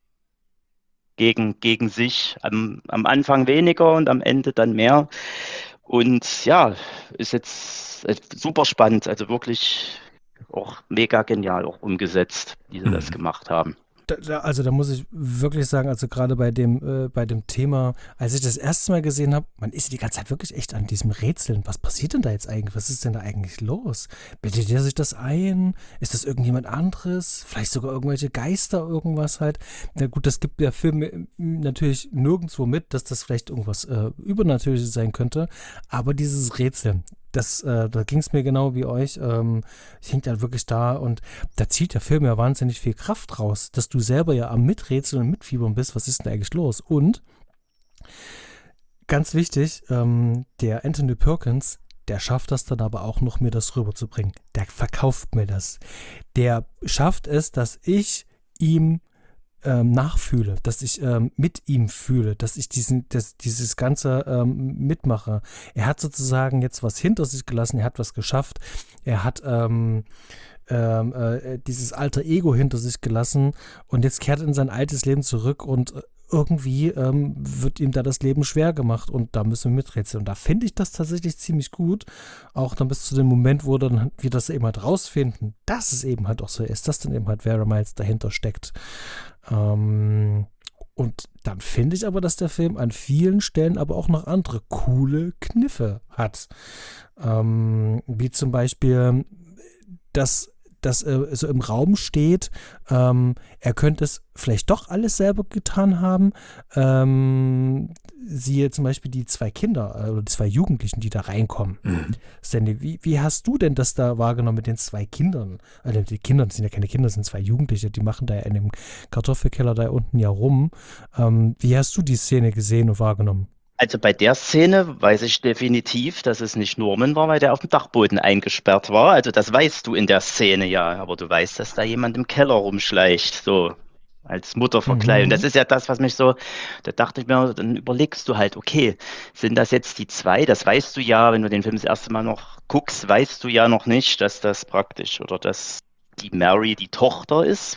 gegen sich. Am Anfang weniger und am Ende dann mehr. Und ja, ist jetzt super spannend, also wirklich auch mega genial auch umgesetzt, wie sie das gemacht haben. Also da muss ich wirklich sagen, also gerade bei dem Thema, als ich das erste Mal gesehen habe, man ist die ganze Zeit wirklich echt an diesem Rätseln. Was passiert denn da jetzt eigentlich? Was ist denn da eigentlich los? Bildet der sich das ein? Ist das irgendjemand anderes? Vielleicht sogar irgendwelche Geister, irgendwas halt? Na gut, das gibt der Film natürlich nirgendwo mit, dass das vielleicht irgendwas Übernatürliches sein könnte. Aber dieses Rätseln, da ging es mir genau wie euch. Ich hing halt wirklich da und da zieht der Film ja wahnsinnig viel Kraft raus, dass du selber ja am Miträtseln und Mitfiebern bist. Was ist denn eigentlich los? Und ganz wichtig, der Anthony Perkins, der schafft das dann aber auch noch, mir das rüberzubringen. Der verkauft mir das. Der schafft es, dass ich ihm nachfühle, dass ich mit ihm fühle, dass ich dieses Ganze mitmache. Er hat sozusagen jetzt was hinter sich gelassen, er hat was geschafft, er hat dieses alter Ego hinter sich gelassen und jetzt kehrt er in sein altes Leben zurück und irgendwie wird ihm da das Leben schwer gemacht und da müssen wir miträtseln. Und da finde ich das tatsächlich ziemlich gut, auch dann bis zu dem Moment, wo dann wir das eben halt rausfinden, dass es eben halt auch so ist, dass dann eben halt Vera Miles dahinter steckt. Und dann finde ich aber, dass der Film an vielen Stellen aber auch noch andere coole Kniffe hat. Wie zum Beispiel, dass so im Raum steht, er könnte es vielleicht doch alles selber getan haben. Siehe zum Beispiel die zwei Kinder oder die zwei Jugendlichen, die da reinkommen. Sandy, wie hast du denn das da wahrgenommen mit den zwei Kindern? Also die Kinder, das sind ja keine Kinder, das sind zwei Jugendliche, die machen da ja in dem Kartoffelkeller da unten ja rum. Wie hast du die Szene gesehen und wahrgenommen? Also bei der Szene weiß ich definitiv, dass es nicht Norman war, weil der auf dem Dachboden eingesperrt war. Also das weißt du in der Szene ja, aber du weißt, dass da jemand im Keller rumschleicht. So. als Mutter verkleidet. Und das ist ja das, was mich so, da dachte ich mir, dann überlegst du halt, okay, sind das jetzt die zwei? Das weißt du ja, wenn du den Film das erste Mal noch guckst, weißt du ja noch nicht, dass das praktisch oder dass die Mary die Tochter ist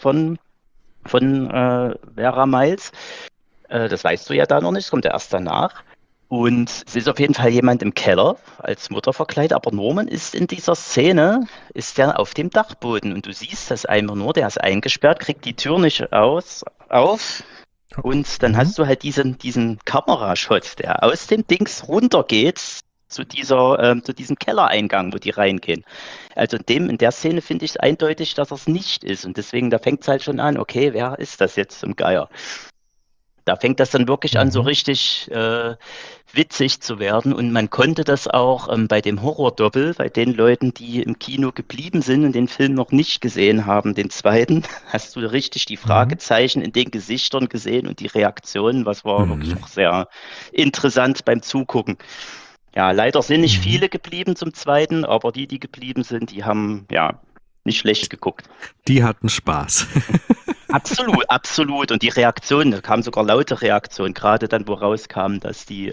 von Vera Miles. Das weißt du ja da noch nicht, das kommt ja erst danach. Und es ist auf jeden Fall jemand im Keller als Mutter verkleidet, aber Norman ist in dieser Szene, ist der auf dem Dachboden und du siehst das einfach nur, der ist eingesperrt, kriegt die Tür nicht auf und dann hast du halt diesen Kamerashot, der aus dem Dings runtergeht zu diesem Kellereingang, wo die reingehen. Also in der Szene finde ich es eindeutig, dass er es nicht ist und deswegen, da fängt es halt schon an, okay, wer ist das jetzt zum Geier? Da fängt das dann wirklich an, so richtig witzig zu werden. Und man konnte das auch bei dem Horror-Doppel, bei den Leuten, die im Kino geblieben sind und den Film noch nicht gesehen haben, den zweiten, hast du richtig die Fragezeichen in den Gesichtern gesehen und die Reaktionen, was war wirklich auch sehr interessant beim Zugucken. Ja, leider sind nicht viele geblieben zum zweiten, aber die geblieben sind, die haben ja nicht schlecht geguckt. Die hatten Spaß. Absolut, absolut. Und die Reaktion, da kamen sogar laute Reaktionen, gerade dann, wo rauskam, dass die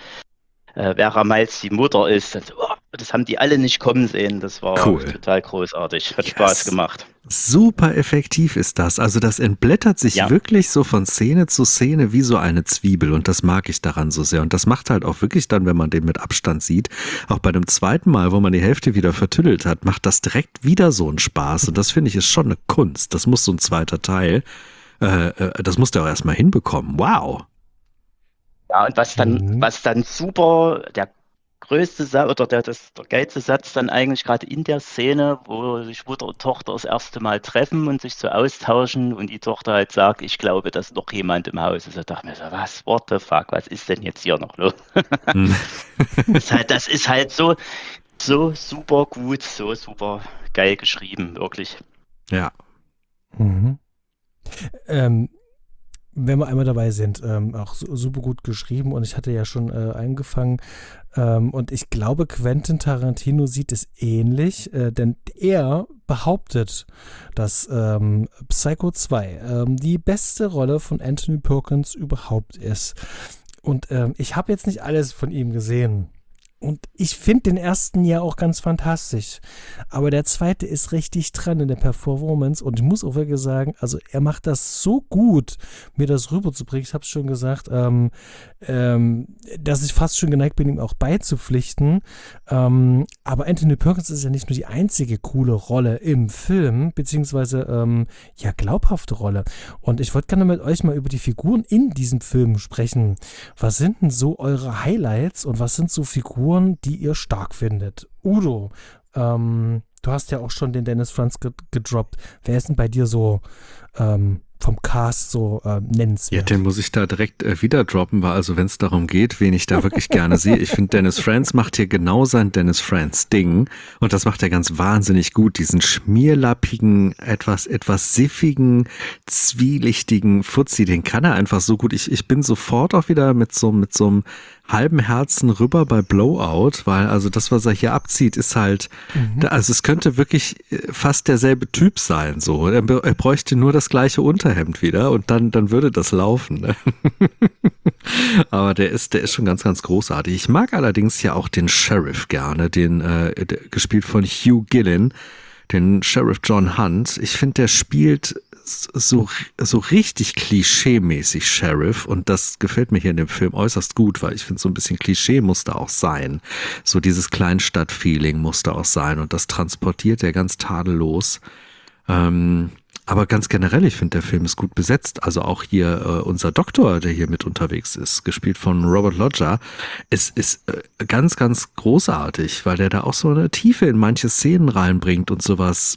Vera Miles die Mutter ist. Das haben die alle nicht kommen sehen. Das war total großartig. Hat Spaß gemacht. Super effektiv ist das. Also das entblättert sich wirklich so von Szene zu Szene wie so eine Zwiebel und das mag ich daran so sehr. Und das macht halt auch wirklich dann, wenn man den mit Abstand sieht, auch bei dem zweiten Mal, wo man die Hälfte wieder vertüttelt hat, macht das direkt wieder so einen Spaß. Und das finde ich ist schon eine Kunst. Das muss so ein zweiter Teil, das muss der auch erstmal hinbekommen. Wow. Ja, und was dann super, der größte Satz oder der geilste Satz dann eigentlich gerade in der Szene, wo sich Mutter und Tochter das erste Mal treffen und sich so austauschen und die Tochter halt sagt, ich glaube, dass noch jemand im Haus ist. Da dachte ich mir so, was, what the fuck, was ist denn jetzt hier noch los? Das ist halt so super gut, so super geil geschrieben, wirklich. Ja. Wenn wir einmal dabei sind, auch super gut geschrieben und ich hatte ja schon angefangen und ich glaube, Quentin Tarantino sieht es ähnlich, denn er behauptet, dass Psycho 2 die beste Rolle von Anthony Perkins überhaupt ist. Und ich habe jetzt nicht alles von ihm gesehen. Und ich finde den ersten ja auch ganz fantastisch. Aber der zweite ist richtig dran in der Performance. Und ich muss auch wirklich sagen, also er macht das so gut, mir das rüberzubringen. Ich habe es schon gesagt, dass ich fast schon geneigt bin, ihm auch beizupflichten. Aber Anthony Perkins ist ja nicht nur die einzige coole Rolle im Film, beziehungsweise glaubhafte Rolle. Und ich wollte gerne mit euch mal über die Figuren in diesem Film sprechen. Was sind denn so eure Highlights und was sind so Figuren, die ihr stark findet? Udo, du hast ja auch schon den Dennis Franz gedroppt. Wer ist denn bei dir so vom Cast so nennenswert? Ja, den muss ich da direkt wieder droppen, weil also wenn es darum geht, wen ich da wirklich gerne sehe, ich finde Dennis Franz macht hier genau sein Dennis Franz Ding und das macht er ganz wahnsinnig gut, diesen schmierlappigen, etwas siffigen, zwielichtigen Fuzzi, den kann er einfach so gut. Ich bin sofort auch wieder mit so einem halben Herzen rüber bei Blowout, weil also das, was er hier abzieht, ist halt, also es könnte wirklich fast derselbe Typ sein, so. Er bräuchte nur das gleiche Unterhemd wieder und dann würde das laufen. Ne? Aber der ist schon ganz, ganz großartig. Ich mag allerdings ja auch den Sheriff gerne, gespielt von Hugh Gillen, den Sheriff John Hunt. Ich finde, der spielt so richtig klischee-mäßig Sheriff und das gefällt mir hier in dem Film äußerst gut, weil ich finde, so ein bisschen Klischee muss da auch sein. So dieses Kleinstadt-Feeling muss da auch sein und das transportiert er ganz tadellos. Aber ganz generell, ich finde, der Film ist gut besetzt. Also auch hier unser Doktor, der hier mit unterwegs ist, gespielt von Robert Lodger, ist ganz, ganz großartig, weil der da auch so eine Tiefe in manche Szenen reinbringt und sowas.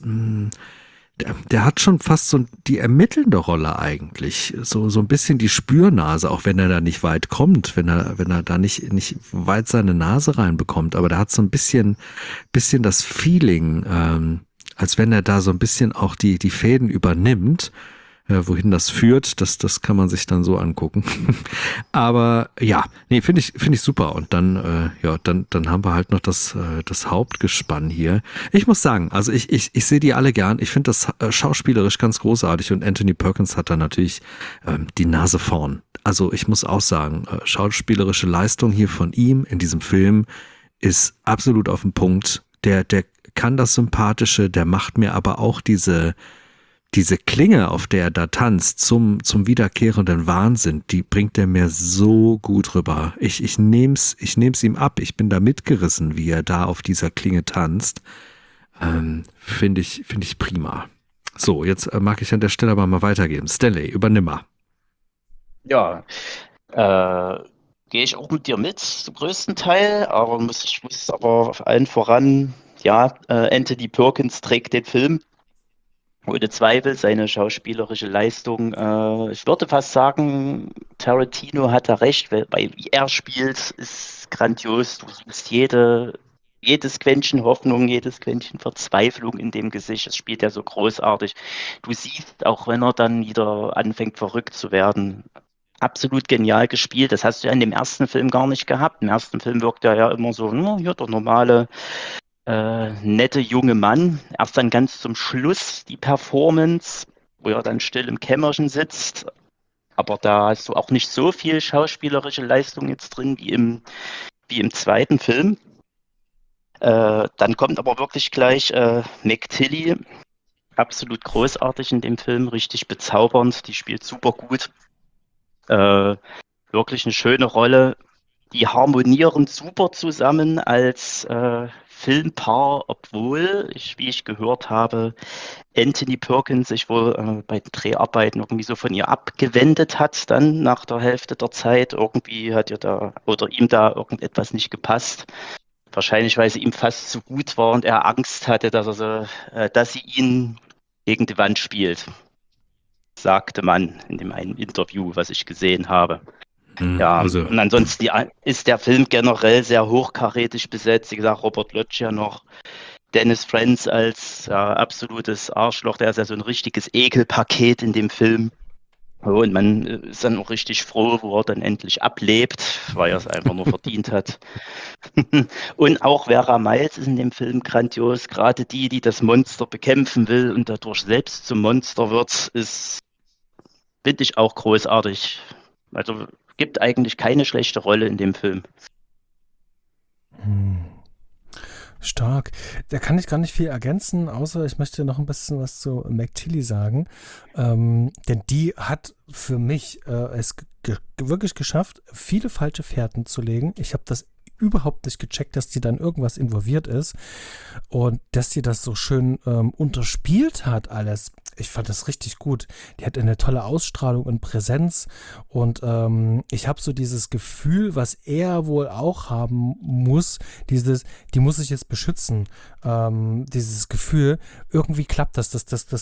Der hat schon fast so die ermittelnde Rolle eigentlich. So ein bisschen die Spürnase, auch wenn er da nicht weit kommt, wenn er da nicht weit seine Nase reinbekommt. Aber der hat so ein bisschen das Feeling, als wenn er da so ein bisschen auch die Fäden übernimmt. wohin das führt, das kann man sich dann so angucken. Aber ja, nee, finde ich super. Und dann, dann haben wir halt noch das Hauptgespann hier. Ich muss sagen, also ich sehe die alle gern. Ich finde das schauspielerisch ganz großartig und Anthony Perkins hat da natürlich die Nase vorn. Also ich muss auch sagen, schauspielerische Leistung hier von ihm in diesem Film ist absolut auf den Punkt. Der kann das Sympathische, der macht mir aber auch diese Klinge, auf der er da tanzt, zum wiederkehrenden Wahnsinn, die bringt er mir so gut rüber. Ich nehm's ihm ab. Ich bin da mitgerissen, wie er da auf dieser Klinge tanzt. Finde ich prima. So, jetzt mag ich an der Stelle aber mal weitergeben. Stanley, übernimm mal. Ja, gehe ich auch mit dir mit, zum größten Teil, aber ich muss aber allen voran, ja, Anthony Perkins trägt den Film. Ohne Zweifel seine schauspielerische Leistung. Ich würde fast sagen, Tarantino hat da recht, weil wie er spielt, ist grandios. Du siehst jedes Quäntchen Hoffnung, jedes Quäntchen Verzweiflung in dem Gesicht. Das spielt er so großartig. Du siehst, auch wenn er dann wieder anfängt, verrückt zu werden, absolut genial gespielt. Das hast du ja in dem ersten Film gar nicht gehabt. Im ersten Film wirkt er ja immer so, ja, der normale nette junge Mann. Erst dann ganz zum Schluss die Performance, wo er dann still im Kämmerchen sitzt. Aber da hast du auch nicht so viel schauspielerische Leistung jetzt drin wie im zweiten Film. Dann kommt aber wirklich gleich Meg Tilly. Absolut großartig in dem Film, richtig bezaubernd. Die spielt super gut. Wirklich eine schöne Rolle. Die harmonieren super zusammen als Filmpaar, obwohl, wie ich gehört habe, Anthony Perkins sich wohl bei den Dreharbeiten irgendwie so von ihr abgewendet hat, dann nach der Hälfte der Zeit. Irgendwie hat ihr da oder ihm da irgendetwas nicht gepasst. Wahrscheinlich, weil sie ihm fast zu gut war und er Angst hatte, dass sie ihn gegen die Wand spielt, sagte man in dem einen Interview, was ich gesehen habe. Ja, Also, und ansonsten ist der Film generell sehr hochkarätig besetzt. Wie gesagt, Robert Loggia noch, Dennis Franz als absolutes Arschloch. Der ist ja so ein richtiges Ekelpaket in dem Film. Oh, und man ist dann auch richtig froh, wo er dann endlich ablebt, weil er es einfach nur verdient hat. Und auch Vera Miles ist in dem Film grandios. Gerade die das Monster bekämpfen will und dadurch selbst zum Monster wird, finde ich auch großartig. Also gibt eigentlich keine schlechte Rolle in dem Film. Stark. Da kann ich gar nicht viel ergänzen, außer ich möchte noch ein bisschen was zu Meg Tilly sagen. Denn die hat für mich es wirklich geschafft, viele falsche Fährten zu legen. Ich habe das überhaupt nicht gecheckt, dass die dann irgendwas involviert ist und dass die das so schön unterspielt hat alles. Ich fand das richtig gut. Die hat eine tolle Ausstrahlung und Präsenz und ich habe so dieses Gefühl, was er wohl auch haben muss, die muss sich jetzt beschützen. Dieses Gefühl, irgendwie klappt das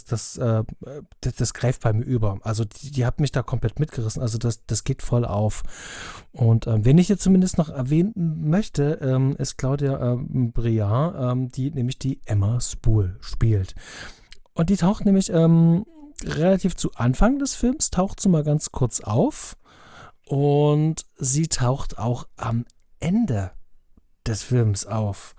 greift bei mir über. Also die hat mich da komplett mitgerissen. Also das geht voll auf. Und wen ich jetzt zumindest noch erwähnen möchte, ist Claudia Briard, die nämlich die Emma Spool spielt. Und die taucht nämlich relativ zu Anfang des Films, taucht sie mal ganz kurz auf. Und sie taucht auch am Ende des Films auf.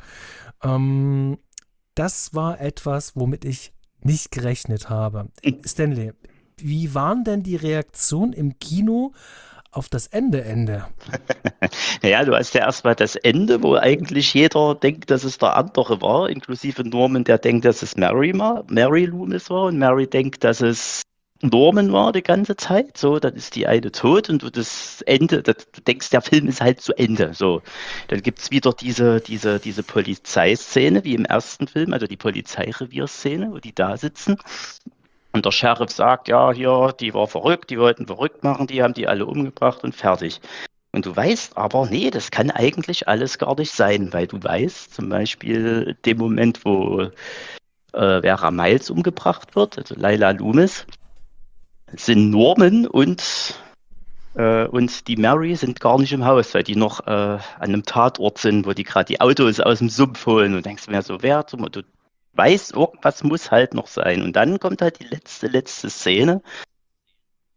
Das war etwas, womit ich nicht gerechnet habe. Stanley, wie waren denn die Reaktionen im Kino auf das Ende? Ja, du hast ja erstmal das Ende, wo eigentlich jeder denkt, dass es der andere war, inklusive Norman, der denkt, dass es Mary Loomis war und Mary denkt, dass es Norman war die ganze Zeit. So, dann ist die eine tot und du das Ende, du denkst, der Film ist halt zu Ende. So, dann gibt es wieder diese Polizeiszene wie im ersten Film, also die Polizeirevierszene, wo die da sitzen. Und der Sheriff sagt, ja, hier, die war verrückt, die wollten verrückt machen, die haben die alle umgebracht und fertig. Und du weißt aber, nee, das kann eigentlich alles gar nicht sein, weil du weißt, zum Beispiel dem Moment, wo Vera Miles umgebracht wird, also Laila Loomis, sind Norman und die Mary sind gar nicht im Haus, weil die noch an einem Tatort sind, wo die gerade die Autos aus dem Sumpf holen und denkst mir so, du weißt, irgendwas muss halt noch sein. Und dann kommt halt die letzte Szene,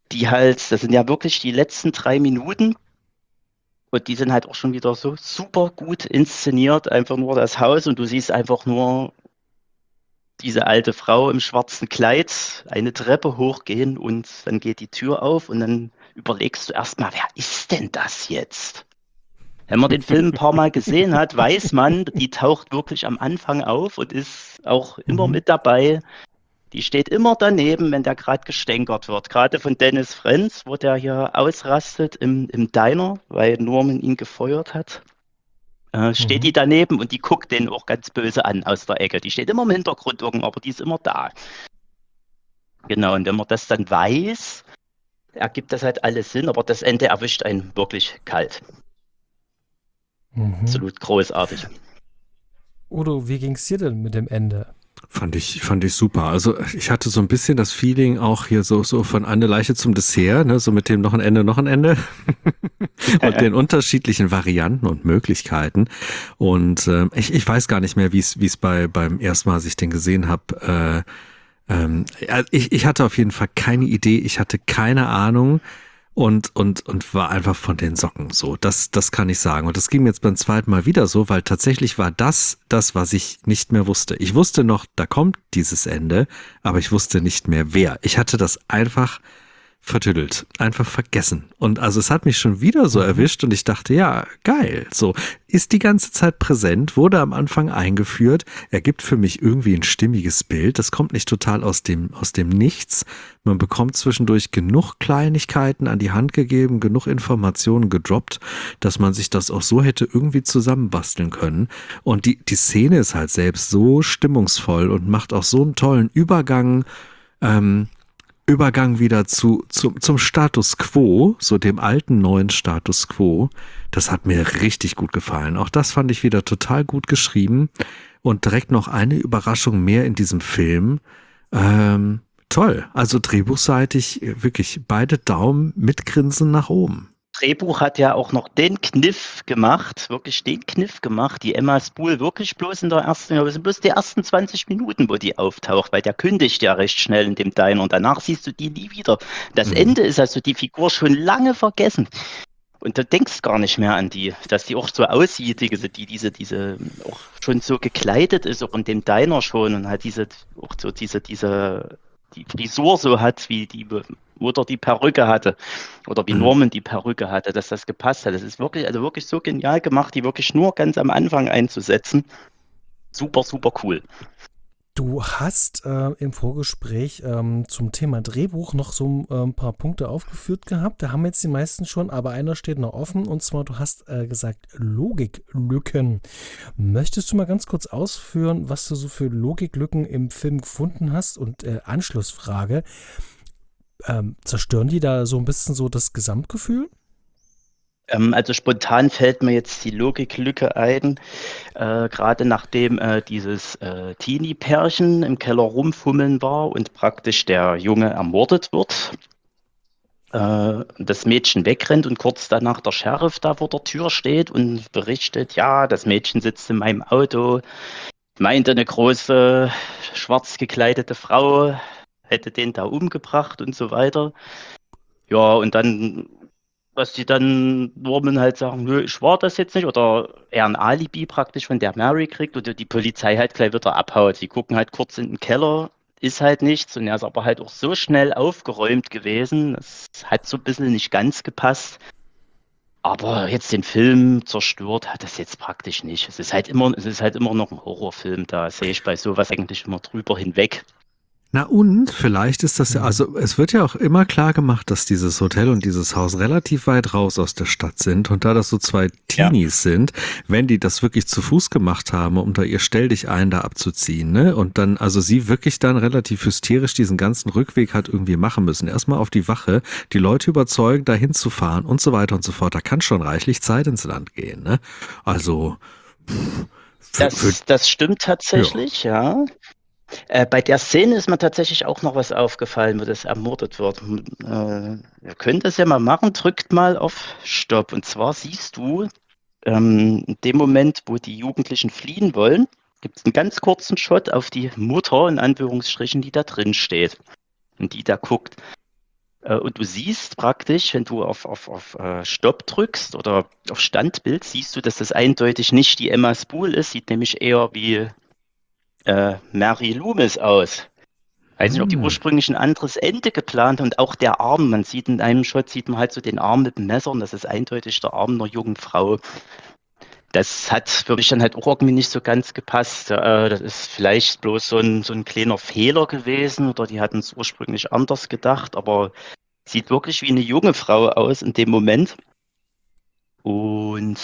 die halt, das sind ja wirklich die letzten 3 Minuten und die sind halt auch schon wieder so super gut inszeniert, einfach nur das Haus und du siehst einfach nur diese alte Frau im schwarzen Kleid eine Treppe hochgehen und dann geht die Tür auf und dann überlegst du erstmal, wer ist denn das jetzt? Wenn man den Film ein paar Mal gesehen hat, weiß man, die taucht wirklich am Anfang auf und ist auch immer Mhm. mit dabei. Die steht immer daneben, wenn der gerade gestänkert wird. Gerade von Dennis Franz, wo der hier ausrastet im Diner, weil Norman ihn gefeuert hat. Steht die Mhm. daneben und die guckt den auch ganz böse an aus der Ecke. Die steht immer im Hintergrund irgendwo, aber die ist immer da. Genau, und wenn man das dann weiß, ergibt das halt alles Sinn, aber das Ende erwischt einen wirklich kalt. Mhm. Absolut großartig. Udo, wie ging es dir denn mit dem Ende? Fand ich super. Also ich hatte so ein bisschen das Feeling auch hier so von eine Leiche zum Dessert, ne, so mit dem noch ein Ende, noch ein Ende und den unterschiedlichen Varianten und Möglichkeiten. Und ich weiß gar nicht mehr, wie es beim ersten Mal, als ich den gesehen habe. Ich hatte auf jeden Fall keine Idee, ich hatte keine Ahnung und war einfach von den Socken so. Das kann ich sagen. Und das ging mir jetzt beim zweiten Mal wieder so, weil tatsächlich war das, was ich nicht mehr wusste. Ich wusste noch, da kommt dieses Ende, aber ich wusste nicht mehr wer. Ich hatte das einfach vertüdelt, einfach vergessen. Und also es hat mich schon wieder so Mhm. erwischt und ich dachte, ja, geil. So, ist die ganze Zeit präsent, wurde am Anfang eingeführt, ergibt für mich irgendwie ein stimmiges Bild. Das kommt nicht total aus dem Nichts. Man bekommt zwischendurch genug Kleinigkeiten an die Hand gegeben, genug Informationen gedroppt, dass man sich das auch so hätte irgendwie zusammenbasteln können. Und die Szene ist halt selbst so stimmungsvoll und macht auch so einen tollen ähm, Übergang wieder zum Status Quo, so dem alten neuen Status Quo, das hat mir richtig gut gefallen. Auch das fand ich wieder total gut geschrieben und direkt noch eine Überraschung mehr in diesem Film. Toll, also drehbuchseitig wirklich beide Daumen mit Grinsen nach oben. Drehbuch hat ja auch noch den Kniff gemacht, wirklich den Kniff gemacht, die Emma Spool wirklich bloß in der ersten, ja, bloß die ersten 20 Minuten, wo die auftaucht, weil der kündigt ja recht schnell in dem Diner und danach siehst du die nie wieder. Das Mhm. Ende ist also die Figur schon lange vergessen. Und du denkst gar nicht mehr an die, dass die auch so aussieht, diese auch schon so gekleidet ist, auch in dem Diner schon und hat auch so die Frisur so hat, wie die Mutter die Perücke hatte oder wie Mhm. Norman die Perücke hatte, dass das gepasst hat. Das ist wirklich, also wirklich so genial gemacht, die wirklich nur ganz am Anfang einzusetzen. Super, super cool. Du hast im Vorgespräch zum Thema Drehbuch noch so ein paar Punkte aufgeführt gehabt. Da haben jetzt die meisten schon, aber einer steht noch offen. Und zwar, du hast gesagt Logiklücken. Möchtest du mal ganz kurz ausführen, was du so für Logiklücken im Film gefunden hast? Und Anschlussfrage, zerstören die da so ein bisschen so das Gesamtgefühl? Also spontan fällt mir jetzt die Logiklücke ein, gerade nachdem dieses Teenie-Pärchen im Keller rumfummeln war und praktisch der Junge ermordet wird, das Mädchen wegrennt und kurz danach der Sheriff da vor der Tür steht und berichtet, ja, das Mädchen sitzt in meinem Auto, meinte eine große, schwarz gekleidete Frau hätte den da umgebracht und so weiter. Ja, und dann, dass die dann Norman halt sagen, nö, ich war das jetzt nicht, oder er ein Alibi praktisch von der Mary kriegt oder die Polizei halt gleich wieder abhaut. Sie gucken halt kurz in den Keller, ist halt nichts und er ist aber halt auch so schnell aufgeräumt gewesen. Das hat so ein bisschen nicht ganz gepasst. Aber jetzt den Film zerstört hat das jetzt praktisch nicht. Es ist halt immer noch ein Horrorfilm. Da sehe ich bei sowas eigentlich immer drüber hinweg. Na und vielleicht ist das ja, Mhm. also es wird ja auch immer klar gemacht, dass dieses Hotel und dieses Haus relativ weit raus aus der Stadt sind und da das so zwei Ja. Teenies sind, wenn die das wirklich zu Fuß gemacht haben, um da ihr Stell-dich-ein da abzuziehen, ne? Und dann, also sie wirklich dann relativ hysterisch diesen ganzen Rückweg hat irgendwie machen müssen. Erstmal auf die Wache, die Leute überzeugen, da hinzufahren und so weiter und so fort. Da kann schon reichlich Zeit ins Land gehen, ne? Also, für Das stimmt ja. tatsächlich, ja. Bei der Szene ist mir tatsächlich auch noch was aufgefallen, wo das ermordet wird. Wir können das ja mal machen. Drückt mal auf Stopp. Und zwar siehst du, in dem Moment, wo die Jugendlichen fliehen wollen, gibt es einen ganz kurzen Shot auf die Mutter, in Anführungsstrichen, die da drin steht und die da guckt. Und du siehst praktisch, wenn du auf Stopp drückst oder auf Standbild, siehst du, dass das eindeutig nicht die Emma Spool ist. Sieht nämlich eher wie Mary Loomis aus. Weiß nicht, ob die ursprünglich ein anderes Ende geplant haben und auch der Arm. Man sieht in einem Shot, sieht man halt so den Arm mit dem Messer und das ist eindeutig der Arm einer jungen Frau. Das hat für mich dann halt auch irgendwie nicht so ganz gepasst. Das ist vielleicht bloß so ein kleiner Fehler gewesen oder die hatten es ursprünglich anders gedacht, aber sieht wirklich wie eine junge Frau aus in dem Moment. Und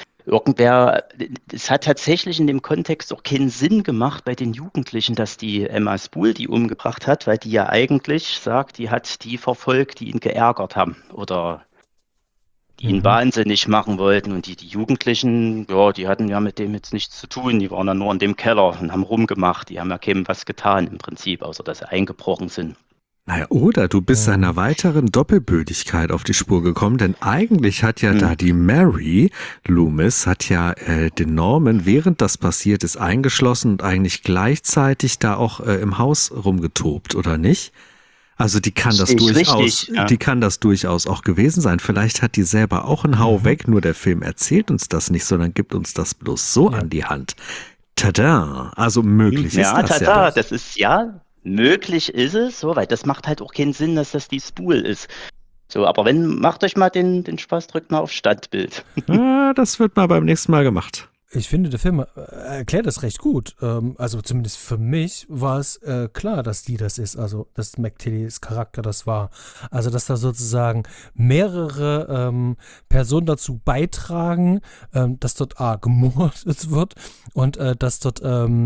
es hat tatsächlich in dem Kontext auch keinen Sinn gemacht bei den Jugendlichen, dass die Emma Spool die umgebracht hat, weil die ja eigentlich sagt, die hat die verfolgt, die ihn geärgert haben oder die ihn wahnsinnig machen wollten. Und die Jugendlichen, ja, die hatten ja mit dem jetzt nichts zu tun. Die waren dann nur in dem Keller und haben rumgemacht. Die haben ja keinem was getan im Prinzip, außer dass sie eingebrochen sind. Naja, oder du bist einer weiteren Doppelbödigkeit auf die Spur gekommen, denn eigentlich hat ja da die Mary Loomis hat ja den Norman, während das passiert ist, eingeschlossen und eigentlich gleichzeitig da auch im Haus rumgetobt, oder nicht? Also die kann das die kann das durchaus auch gewesen sein. Vielleicht hat die selber auch einen Hau weg, nur der Film erzählt uns das nicht, sondern gibt uns das bloß so an die Hand. Tada! Also möglich ist das ja. Das ist möglich ist es, so, weil das macht halt auch keinen Sinn, dass das die Spool ist. So, aber macht euch mal den Spaß, drückt mal auf Standbild. Das wird mal beim nächsten Mal gemacht. Ich finde, der Film erklärt das recht gut. Also zumindest für mich war es klar, dass die das ist. Also, dass McTillys Charakter das war. Also, dass da sozusagen mehrere Personen dazu beitragen, dass dort gemordet wird und dass dort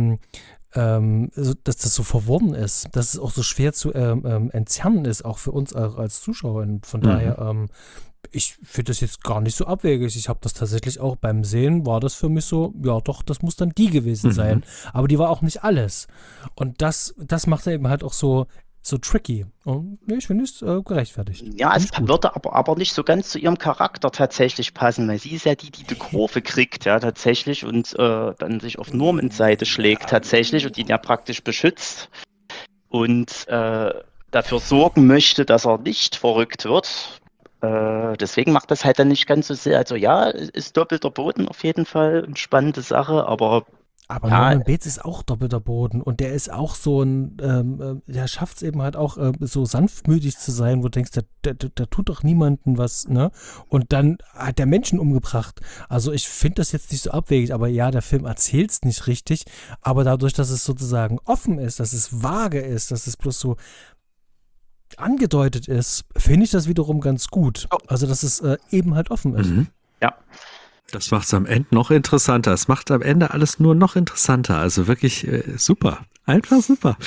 dass das so verworren ist, dass es auch so schwer zu entzerren ist, auch für uns als Zuschauer. Und von daher, ich finde das jetzt gar nicht so abwegig. Ich habe das tatsächlich auch beim Sehen, war das für mich so, ja doch, das muss dann die gewesen sein. Aber die war auch nicht alles. Und das macht er eben halt auch so tricky. Und ich finde es gerechtfertigt. Ja, es würde aber nicht so ganz zu ihrem Charakter tatsächlich passen, weil sie ist ja die Kurve kriegt, ja, tatsächlich und dann sich auf Normans Seite schlägt tatsächlich und ihn ja praktisch beschützt und dafür sorgen möchte, dass er nicht verrückt wird. Deswegen macht das halt dann nicht ganz so sehr. Also ja, ist doppelter Boden auf jeden Fall eine spannende Sache, aber Norman Bates ist auch doppelter Boden und der ist auch so der schafft es eben halt auch so sanftmütig zu sein, wo du denkst, der tut doch niemandem was, ne? Und dann hat der Menschen umgebracht. Also ich finde das jetzt nicht so abwegig, aber ja, der Film erzählt es nicht richtig, aber dadurch, dass es sozusagen offen ist, dass es vage ist, dass es bloß so angedeutet ist, finde ich das wiederum ganz gut. Also, dass es eben halt offen ist. Ja. Das macht es am Ende noch interessanter. Es macht am Ende alles nur noch interessanter. Also wirklich super. Einfach super.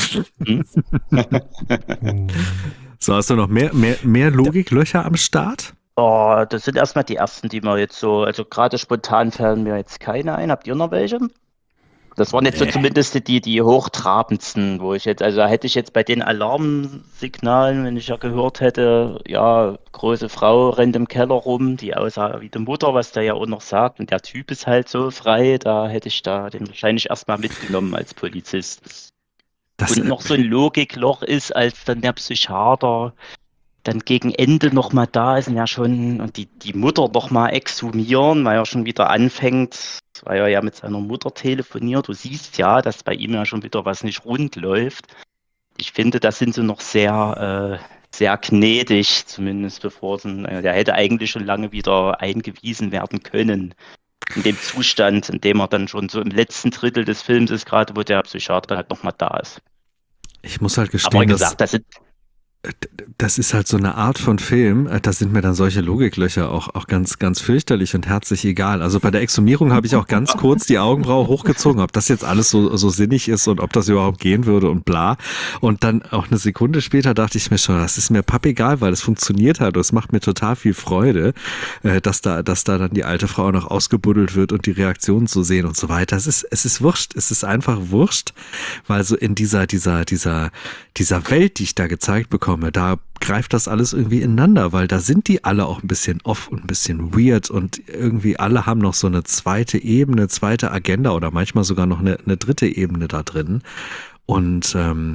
So, hast du noch mehr Logiklöcher am Start? Oh, das sind erstmal die ersten, die mir jetzt so, also gerade spontan fallen mir jetzt keine ein. Habt ihr noch welche? Das waren jetzt so zumindest die hochtrabendsten, wo ich jetzt, also da hätte ich jetzt bei den Alarmsignalen, wenn ich ja gehört hätte, ja, große Frau rennt im Keller rum, die aussah wie die Mutter, was der ja auch noch sagt, und der Typ ist halt so frei, da hätte ich den wahrscheinlich erstmal mitgenommen als Polizist. Und noch so ein Logikloch ist, als dann der Psychiater dann gegen Ende nochmal da ist und ja schon, und die Mutter nochmal exhumieren, weil er schon wieder anfängt, weil er ja mit seiner Mutter telefoniert. Du siehst ja, dass bei ihm ja schon wieder was nicht rund läuft. Ich finde, das sind sie noch sehr, sehr gnädig, zumindest der hätte eigentlich schon lange wieder eingewiesen werden können. In dem Zustand, in dem er dann schon so im letzten Drittel des Films ist, gerade wo der Psychiater halt nochmal da ist. Ich muss halt gestehen, aber wie gesagt, das ist halt so eine Art von Film, da sind mir dann solche Logiklöcher auch ganz, ganz fürchterlich und herzlich egal. Also bei der Exhumierung habe ich auch ganz kurz die Augenbraue hochgezogen, ob das jetzt alles so sinnig ist und ob das überhaupt gehen würde und bla. Und dann auch eine Sekunde später dachte ich mir schon, das ist mir pappegal, weil es funktioniert halt und es macht mir total viel Freude, dass da dann die alte Frau noch ausgebuddelt wird und die Reaktionen zu sehen und so weiter. Es ist wurscht, es ist einfach wurscht, weil so in dieser Welt, die ich da gezeigt bekomme, da greift das alles irgendwie ineinander, weil da sind die alle auch ein bisschen off und ein bisschen weird und irgendwie alle haben noch so eine zweite Ebene, zweite Agenda oder manchmal sogar noch eine dritte Ebene da drin. Und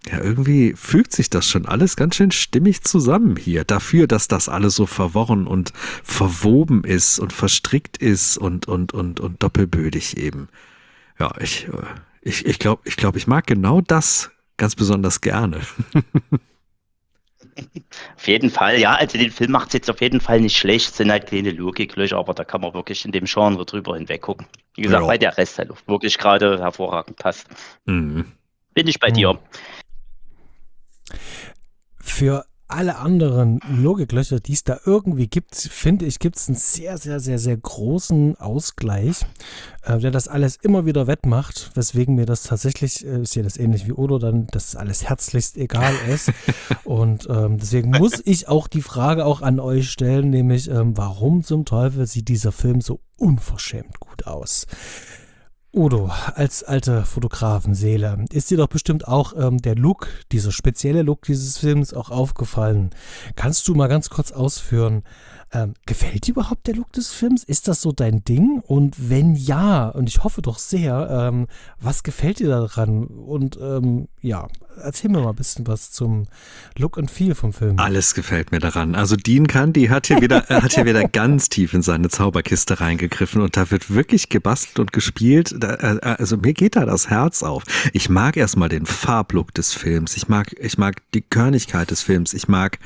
Ja, irgendwie fügt sich das schon alles ganz schön stimmig zusammen hier. Dafür, dass das alles so verworren und verwoben ist und verstrickt ist und doppelbödig eben. Ja, ich glaube, ich mag genau das ganz besonders gerne. Auf jeden Fall, ja, also den Film macht es jetzt auf jeden Fall nicht schlecht, sind halt kleine Logiklöcher, aber da kann man wirklich in dem Genre drüber hinweg gucken. Wie gesagt, Ja. weil der Rest halt auch wirklich gerade hervorragend passt. Mhm. Bin ich bei dir. Für alle anderen Logiklöcher, die es da irgendwie gibt, finde ich, gibt es einen sehr, sehr, sehr, sehr großen Ausgleich, der das alles immer wieder wettmacht, weswegen mir das tatsächlich, ich sehe das ähnlich wie Odo, dann, dass alles herzlichst egal ist. Und deswegen muss ich auch die Frage auch an euch stellen, nämlich, warum zum Teufel sieht dieser Film so unverschämt gut aus? Udo, als alte Fotografenseele, ist dir doch bestimmt auch der Look, dieser spezielle Look dieses Films auch aufgefallen. Kannst du mal ganz kurz ausführen, gefällt dir überhaupt der Look des Films? Ist das so dein Ding? Und wenn ja, und ich hoffe doch sehr, was gefällt dir daran? Und ja, erzähl mir mal ein bisschen was zum Look and Feel vom Film. Alles gefällt mir daran. Also Dean Candy hat hier wieder ganz tief in seine Zauberkiste reingegriffen und da wird wirklich gebastelt und gespielt. Also mir geht da das Herz auf. Ich mag erstmal den Farblook des Films. Ich mag die Körnigkeit des Films. Ich mag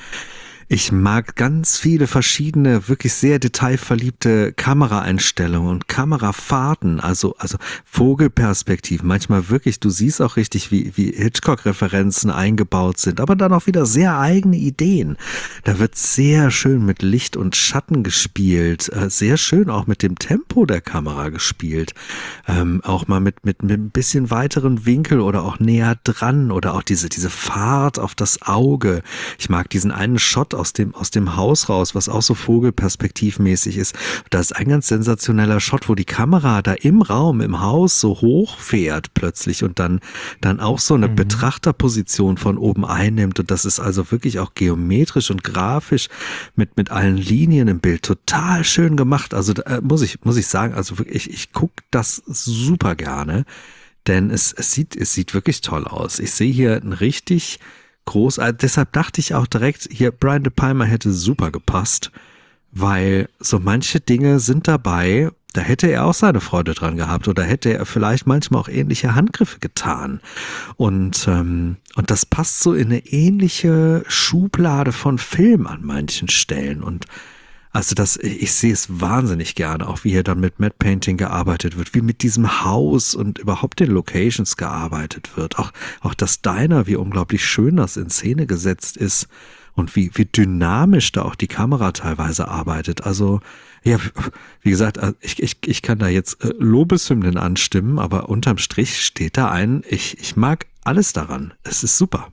ganz viele verschiedene, wirklich sehr detailverliebte Kameraeinstellungen und Kamerafahrten, also Vogelperspektiven. Manchmal wirklich, du siehst auch richtig, wie Hitchcock-Referenzen eingebaut sind, aber dann auch wieder sehr eigene Ideen. Da wird sehr schön mit Licht und Schatten gespielt, sehr schön auch mit dem Tempo der Kamera gespielt. Auch mal mit ein bisschen weiteren Winkel oder auch näher dran oder auch diese Fahrt auf das Auge. Ich mag diesen einen Shot aus dem Haus raus, was auch so vogelperspektivmäßig ist. Da ist ein ganz sensationeller Shot, wo die Kamera da im Raum, im Haus so hoch fährt plötzlich und dann auch so eine Betrachterposition von oben einnimmt. Und das ist also wirklich auch geometrisch und grafisch mit allen Linien im Bild total schön gemacht. Also muss ich sagen, also wirklich, ich gucke das super gerne, denn es sieht wirklich toll aus. Ich sehe hier ein richtig deshalb dachte ich auch direkt, hier Brian De Palma hätte super gepasst, weil so manche Dinge sind dabei, da hätte er auch seine Freude dran gehabt oder hätte er vielleicht manchmal auch ähnliche Handgriffe getan. Und das passt so in eine ähnliche Schublade von Film an manchen Stellen. Und also ich sehe es wahnsinnig gerne, auch wie hier dann mit Matte Painting gearbeitet wird, wie mit diesem Haus und überhaupt den Locations gearbeitet wird. Auch das Diner, wie unglaublich schön das in Szene gesetzt ist und wie dynamisch da auch die Kamera teilweise arbeitet. Also ja, wie gesagt, ich kann da jetzt Lobeshymnen anstimmen, aber unterm Strich steht da ich mag alles daran. Es ist super.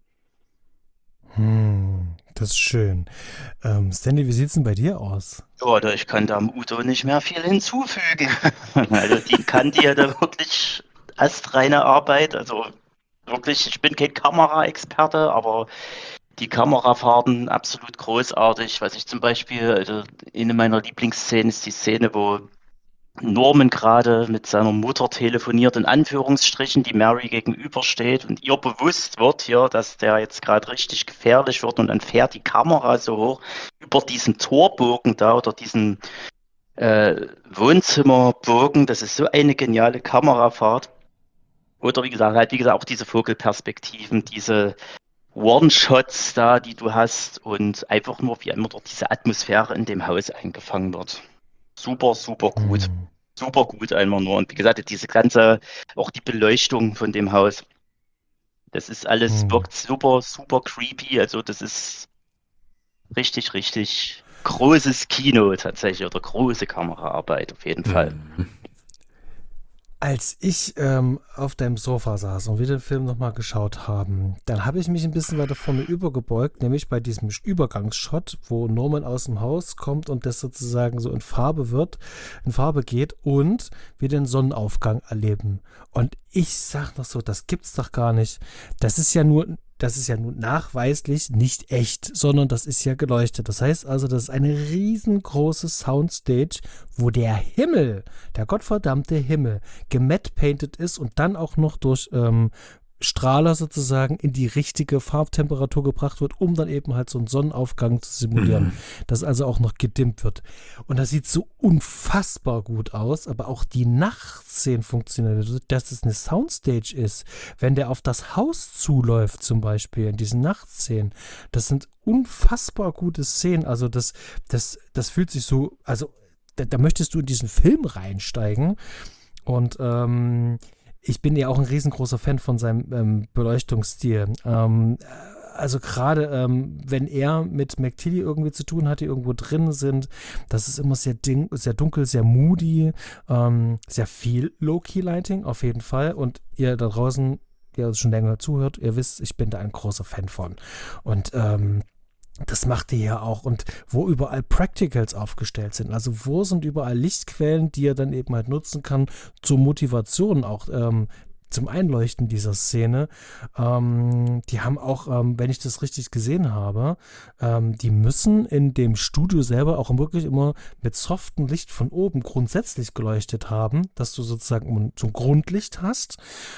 Das ist schön. Stanley, wie sieht's denn bei dir aus? Ja, ich kann da am Udo nicht mehr viel hinzufügen. Also die kann dir da wirklich astreine Arbeit. Also wirklich, ich bin kein Kameraexperte, aber die Kamerafahrten absolut großartig. Was ich zum Beispiel, also eine meiner Lieblingsszenen ist die Szene, wo Norman gerade mit seiner Mutter telefoniert, in Anführungsstrichen, die Mary gegenübersteht und ihr bewusst wird hier, dass der jetzt gerade richtig gefährlich wird und dann fährt die Kamera so hoch über diesen Torbogen da oder diesen Wohnzimmerbogen. Das ist so eine geniale Kamerafahrt. Oder wie gesagt, auch diese Vogelperspektiven, diese One-Shots da, die du hast und einfach nur, wie immer dort diese Atmosphäre in dem Haus eingefangen wird. Super, super gut. Super gut einfach nur. Und wie gesagt, diese ganze, auch die Beleuchtung von dem Haus, das ist alles, wirkt super, super creepy. Also das ist richtig, richtig großes Kino tatsächlich oder große Kameraarbeit auf jeden Fall. Als ich auf deinem Sofa saß und wir den Film nochmal geschaut haben, dann habe ich mich ein bisschen weiter vor mir übergebeugt, nämlich bei diesem Übergangsshot, wo Norman aus dem Haus kommt und das sozusagen so in Farbe geht und wir den Sonnenaufgang erleben. Und ich sag noch so, das gibt's doch gar nicht. Das ist ja nun nachweislich nicht echt, sondern das ist ja geleuchtet. Das heißt also, das ist eine riesengroße Soundstage, wo der Himmel, der gottverdammte Himmel, gematte-painted ist und dann auch noch durch Strahler sozusagen in die richtige Farbtemperatur gebracht wird, um dann eben halt so einen Sonnenaufgang zu simulieren, dass also auch noch gedimmt wird. Und das sieht so unfassbar gut aus, aber auch die Nachtszenen funktionieren, dass es eine Soundstage ist, wenn der auf das Haus zuläuft zum Beispiel in diesen Nachtszenen. Das sind unfassbar gute Szenen, also das fühlt sich so, also da möchtest du in diesen Film reinsteigen und ich bin ja auch ein riesengroßer Fan von seinem Beleuchtungsstil. Also gerade wenn er mit McTilly irgendwie zu tun hat, die irgendwo drin sind, das ist immer sehr dunkel, sehr moody, sehr viel Low-Key-Lighting auf jeden Fall. Und ihr da draußen, der uns schon länger zuhört, ihr wisst, ich bin da ein großer Fan von. Und das macht ihr ja auch. Und wo überall Practicals aufgestellt sind, also wo sind überall Lichtquellen, die er dann eben halt nutzen kann zur Motivation auch zum Einleuchten dieser Szene. Die haben auch, wenn ich das richtig gesehen habe, die müssen in dem Studio selber auch wirklich immer mit softem Licht von oben grundsätzlich geleuchtet haben, dass du sozusagen so ein Grundlicht hast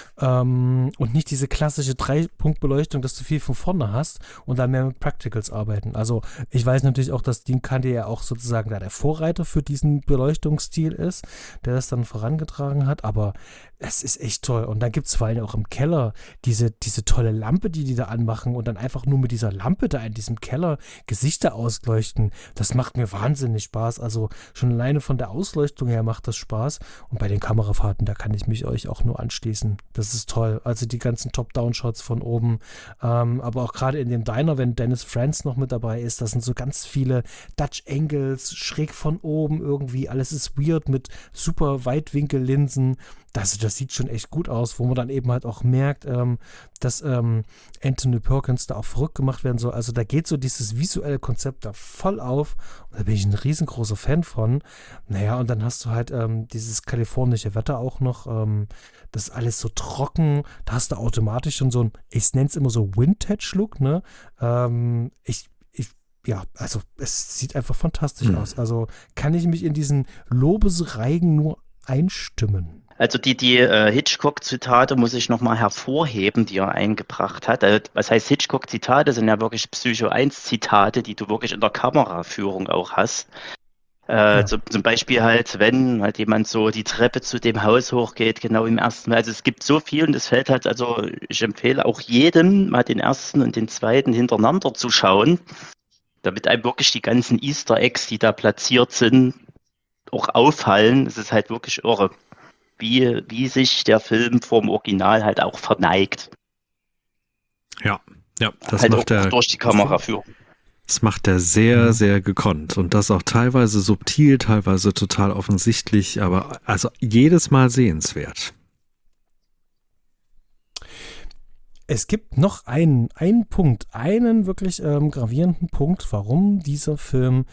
und nicht diese klassische 3-Punkt-Beleuchtung, dass du viel von vorne hast und dann mehr mit Practicals arbeiten. Also ich weiß natürlich auch, dass Dean Cundey ja auch sozusagen da der Vorreiter für diesen Beleuchtungsstil ist, der das dann vorangetragen hat, aber es ist echt toll. Und dann gibt es vor allem auch im Keller diese tolle Lampe, die da anmachen und dann einfach nur mit dieser Lampe da in diesem Keller Gesichter ausleuchten. Das macht mir wahnsinnig Spaß. Also schon alleine von der Ausleuchtung her macht das Spaß. Und bei den Kamerafahrten, da kann ich mich euch auch nur anschließen. Das ist toll. Also die ganzen Top-Down-Shots von oben. Aber auch gerade in dem Diner, wenn Dennis Franz noch mit dabei ist, da sind so ganz viele Dutch Angles, schräg von oben irgendwie. Alles ist weird mit super Weitwinkellinsen. Das sieht schon echt gut aus, wo man dann eben halt auch merkt, dass Anthony Perkins da auch verrückt gemacht werden soll. Also da geht so dieses visuelle Konzept da voll auf. Und da bin ich ein riesengroßer Fan von. Naja, und dann hast du halt dieses kalifornische Wetter auch noch. Das ist alles so trocken. Da hast du automatisch schon so ein, ich nenne es immer so Vintage-Look, ne? Ja, also es sieht einfach fantastisch aus. Also kann ich mich in diesen Lobesreigen nur einstimmen. Also die Hitchcock-Zitate muss ich nochmal hervorheben, die er eingebracht hat. Also, was heißt Hitchcock-Zitate? Sind ja wirklich Psycho 1-Zitate, die du wirklich in der Kameraführung auch hast. Zum Beispiel halt, wenn halt jemand so die Treppe zu dem Haus hochgeht, genau im ersten Mal. Also es gibt so viel und das fällt halt, also ich empfehle auch jedem, mal den ersten und den zweiten hintereinander zu schauen, damit einem wirklich die ganzen Easter Eggs, die da platziert sind, auch auffallen. Es ist halt wirklich irre, wie sich der Film vom Original halt auch verneigt. Ja, das halt macht auch er durch die Kameraführung. Das macht er sehr, sehr gekonnt und das auch teilweise subtil, teilweise total offensichtlich, aber also jedes Mal sehenswert. Es gibt noch einen Punkt, einen wirklich gravierenden Punkt, warum dieser Film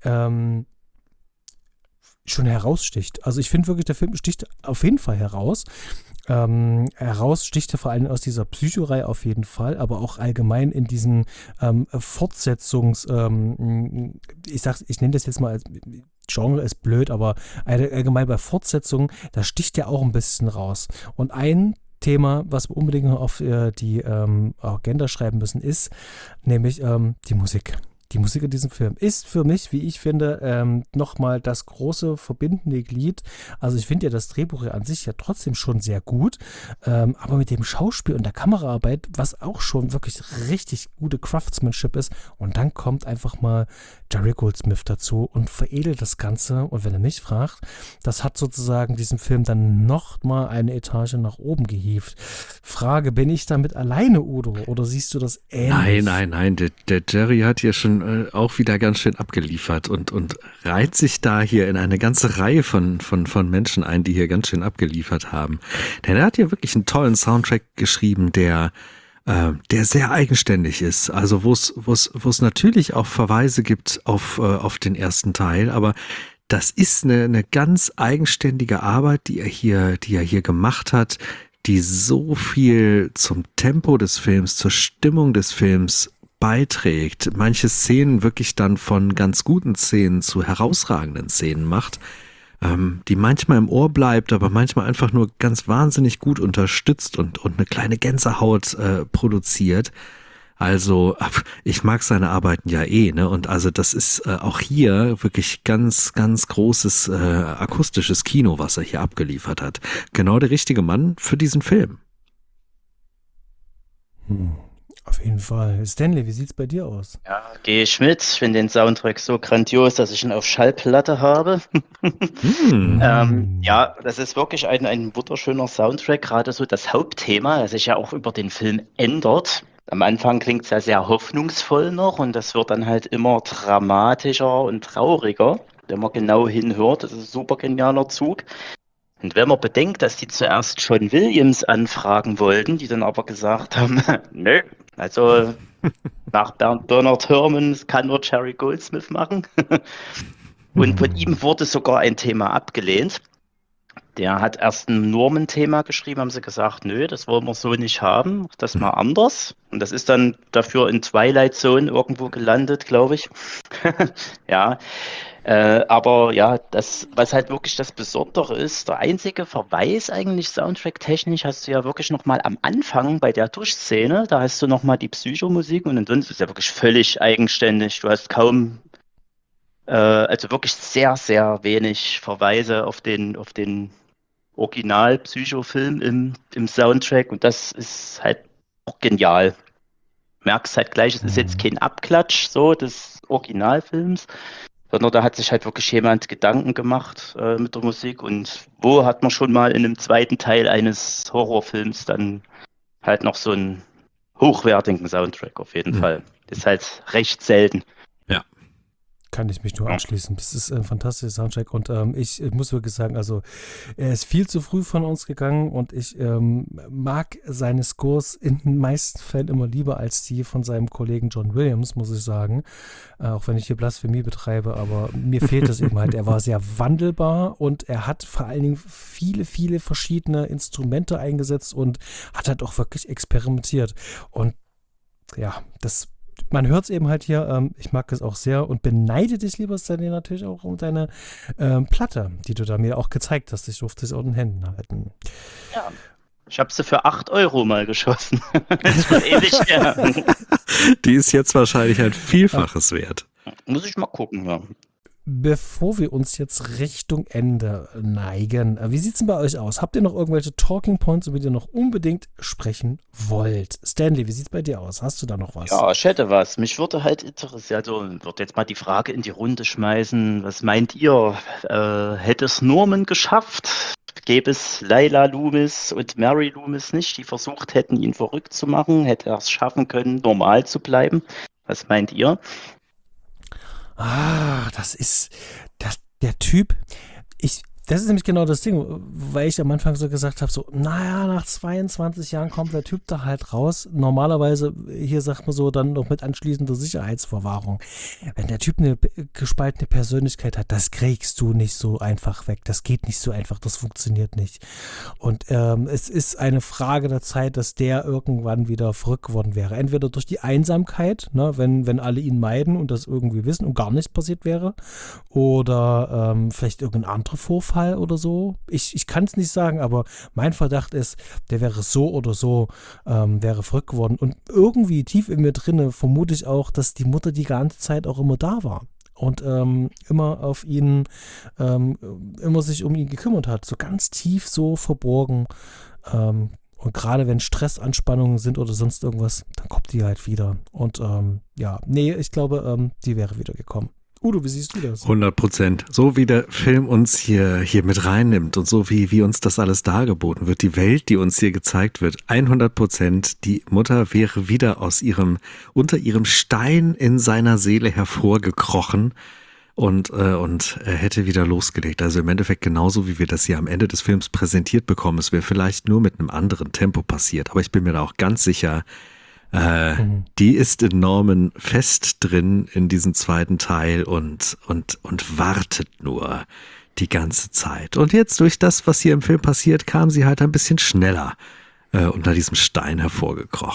schon heraussticht. Also ich finde wirklich, der Film sticht auf jeden Fall heraus. Heraus sticht er vor allem aus dieser Psycho-Reihe auf jeden Fall, aber auch allgemein in diesen Fortsetzungs, ich nenne das jetzt mal als Genre ist blöd, aber allgemein bei Fortsetzungen, da sticht er auch ein bisschen raus. Und ein Thema, was wir unbedingt noch auf die Agenda schreiben müssen, ist nämlich die Musik. Die Musik in diesem Film ist für mich, wie ich finde, nochmal das große verbindende Glied. Also ich finde ja das Drehbuch an sich ja trotzdem schon sehr gut, aber mit dem Schauspiel und der Kameraarbeit, was auch schon wirklich richtig gute Craftsmanship ist, und dann kommt einfach mal Jerry Goldsmith dazu und veredelt das Ganze. Und wenn er mich fragt, das hat sozusagen diesem Film dann nochmal eine Etage nach oben gehievt. Frage, bin ich damit alleine, Udo, oder siehst du das ähnlich? Nein, der Jerry hat hier schon auch wieder ganz schön abgeliefert und reiht sich da hier in eine ganze Reihe von Menschen ein, die hier ganz schön abgeliefert haben. Denn er hat hier wirklich einen tollen Soundtrack geschrieben, der sehr eigenständig ist. Also wo es natürlich auch Verweise gibt auf den ersten Teil, aber das ist eine ganz eigenständige Arbeit, die er hier gemacht hat, die so viel zum Tempo des Films, zur Stimmung des Films beiträgt, manche Szenen wirklich dann von ganz guten Szenen zu herausragenden Szenen macht. die manchmal im Ohr bleibt, aber manchmal einfach nur ganz wahnsinnig gut unterstützt und eine kleine Gänsehaut produziert. Also, ich mag seine Arbeiten ja ne? Und also das ist auch hier wirklich ganz, ganz großes akustisches Kino, was er hier abgeliefert hat. Genau der richtige Mann für diesen Film. Auf jeden Fall. Stanley, wie sieht's bei dir aus? Ja, gehe ich mit. Ich finde den Soundtrack so grandios, dass ich ihn auf Schallplatte habe. Ja, das ist wirklich ein wunderschöner Soundtrack, gerade so das Hauptthema, das sich ja auch über den Film ändert. Am Anfang klingt es ja sehr hoffnungsvoll noch und das wird dann halt immer dramatischer und trauriger, wenn man genau hinhört. Das ist ein super genialer Zug. Und wenn man bedenkt, dass die zuerst John Williams anfragen wollten, die dann aber gesagt haben, nö, also nach Bernard Herrmann kann nur Jerry Goldsmith machen. Und von ihm wurde sogar ein Thema abgelehnt. Der hat erst ein Norman-Thema geschrieben, haben sie gesagt, nö, das wollen wir so nicht haben, das mal anders. Und das ist dann dafür in Twilight Zone irgendwo gelandet, glaube ich. Ja, aber ja, das, was halt wirklich das Besondere ist, der einzige Verweis eigentlich soundtrack-technisch hast du ja wirklich nochmal am Anfang bei der Duschszene, da hast du nochmal die Psychomusik und ansonsten ist es ja wirklich völlig eigenständig. Du hast kaum, also wirklich sehr, sehr wenig Verweise auf den Original-Psycho-Film im Soundtrack und das ist halt auch genial. Merkst halt gleich, es ist jetzt kein Abklatsch so des Originalfilms, sondern da hat sich halt wirklich jemand Gedanken gemacht mit der Musik und wo hat man schon mal in einem zweiten Teil eines Horrorfilms dann halt noch so einen hochwertigen Soundtrack auf jeden Fall. Ist halt recht selten. Ja. Kann ich mich nur anschließen. Das ist ein fantastischer Soundtrack und ich muss wirklich sagen, also er ist viel zu früh von uns gegangen und ich mag seine Scores in den meisten Fällen immer lieber als die von seinem Kollegen John Williams, muss ich sagen. Auch wenn ich hier Blasphemie betreibe, aber mir fehlt das eben halt. Er war sehr wandelbar und er hat vor allen Dingen viele, viele verschiedene Instrumente eingesetzt und hat halt auch wirklich experimentiert. Und ja, man hört es eben halt hier, ich mag es auch sehr und beneide dich, lieber Stanley, natürlich auch um deine Platte, die du da mir auch gezeigt hast. Ich durfte es auch in den Händen halten. Ja, ich habe sie für 8 Euro mal geschossen. Das ist schon ewig her. Die ist jetzt wahrscheinlich ein Vielfaches wert. Muss ich mal gucken, ja. Bevor wir uns jetzt Richtung Ende neigen, wie sieht es denn bei euch aus? Habt ihr noch irgendwelche Talking Points, über die ihr noch unbedingt sprechen wollt? Stanley, wie sieht es bei dir aus? Hast du da noch was? Ja, ich hätte was. Mich würde halt interessieren, also würde jetzt mal die Frage in die Runde schmeißen. Was meint ihr? Hätte es Norman geschafft? Gäbe es Layla Loomis und Mary Loomis nicht, die versucht hätten, ihn verrückt zu machen? Hätte er es schaffen können, normal zu bleiben? Was meint ihr? Das ist der Typ. Das ist nämlich genau das Ding, weil ich am Anfang so gesagt habe, so, naja, nach 22 Jahren kommt der Typ da halt raus. Normalerweise, hier sagt man so, dann noch mit anschließender Sicherheitsverwahrung. Wenn der Typ eine gespaltene Persönlichkeit hat, das kriegst du nicht so einfach weg. Das geht nicht so einfach, das funktioniert nicht. Und es ist eine Frage der Zeit, dass der irgendwann wieder verrückt geworden wäre. Entweder durch die Einsamkeit, ne, wenn alle ihn meiden und das irgendwie wissen und gar nichts passiert wäre, oder vielleicht irgendein anderer Vorfall oder so. Ich kann es nicht sagen, aber mein Verdacht ist, der wäre so oder so, wäre verrückt geworden. Und irgendwie tief in mir drinne vermute ich auch, dass die Mutter die ganze Zeit auch immer da war. Und immer auf ihn, immer sich um ihn gekümmert hat. So ganz tief, so verborgen. Und gerade wenn Stressanspannungen sind oder sonst irgendwas, dann kommt die halt wieder. Und ich glaube, die wäre wieder gekommen. Udo, wie siehst du das? 100%. So wie der Film uns hier mit reinnimmt und so wie uns das alles dargeboten wird, die Welt, die uns hier gezeigt wird, 100%, die Mutter wäre wieder unter ihrem Stein in seiner Seele hervorgekrochen und er hätte wieder losgelegt. Also im Endeffekt genauso, wie wir das hier am Ende des Films präsentiert bekommen. Es wäre vielleicht nur mit einem anderen Tempo passiert, aber ich bin mir da auch ganz sicher, die ist in Norman fest drin in diesem zweiten Teil und wartet nur die ganze Zeit. Und jetzt durch das, was hier im Film passiert, kam sie halt ein bisschen schneller unter diesem Stein hervorgekrochen.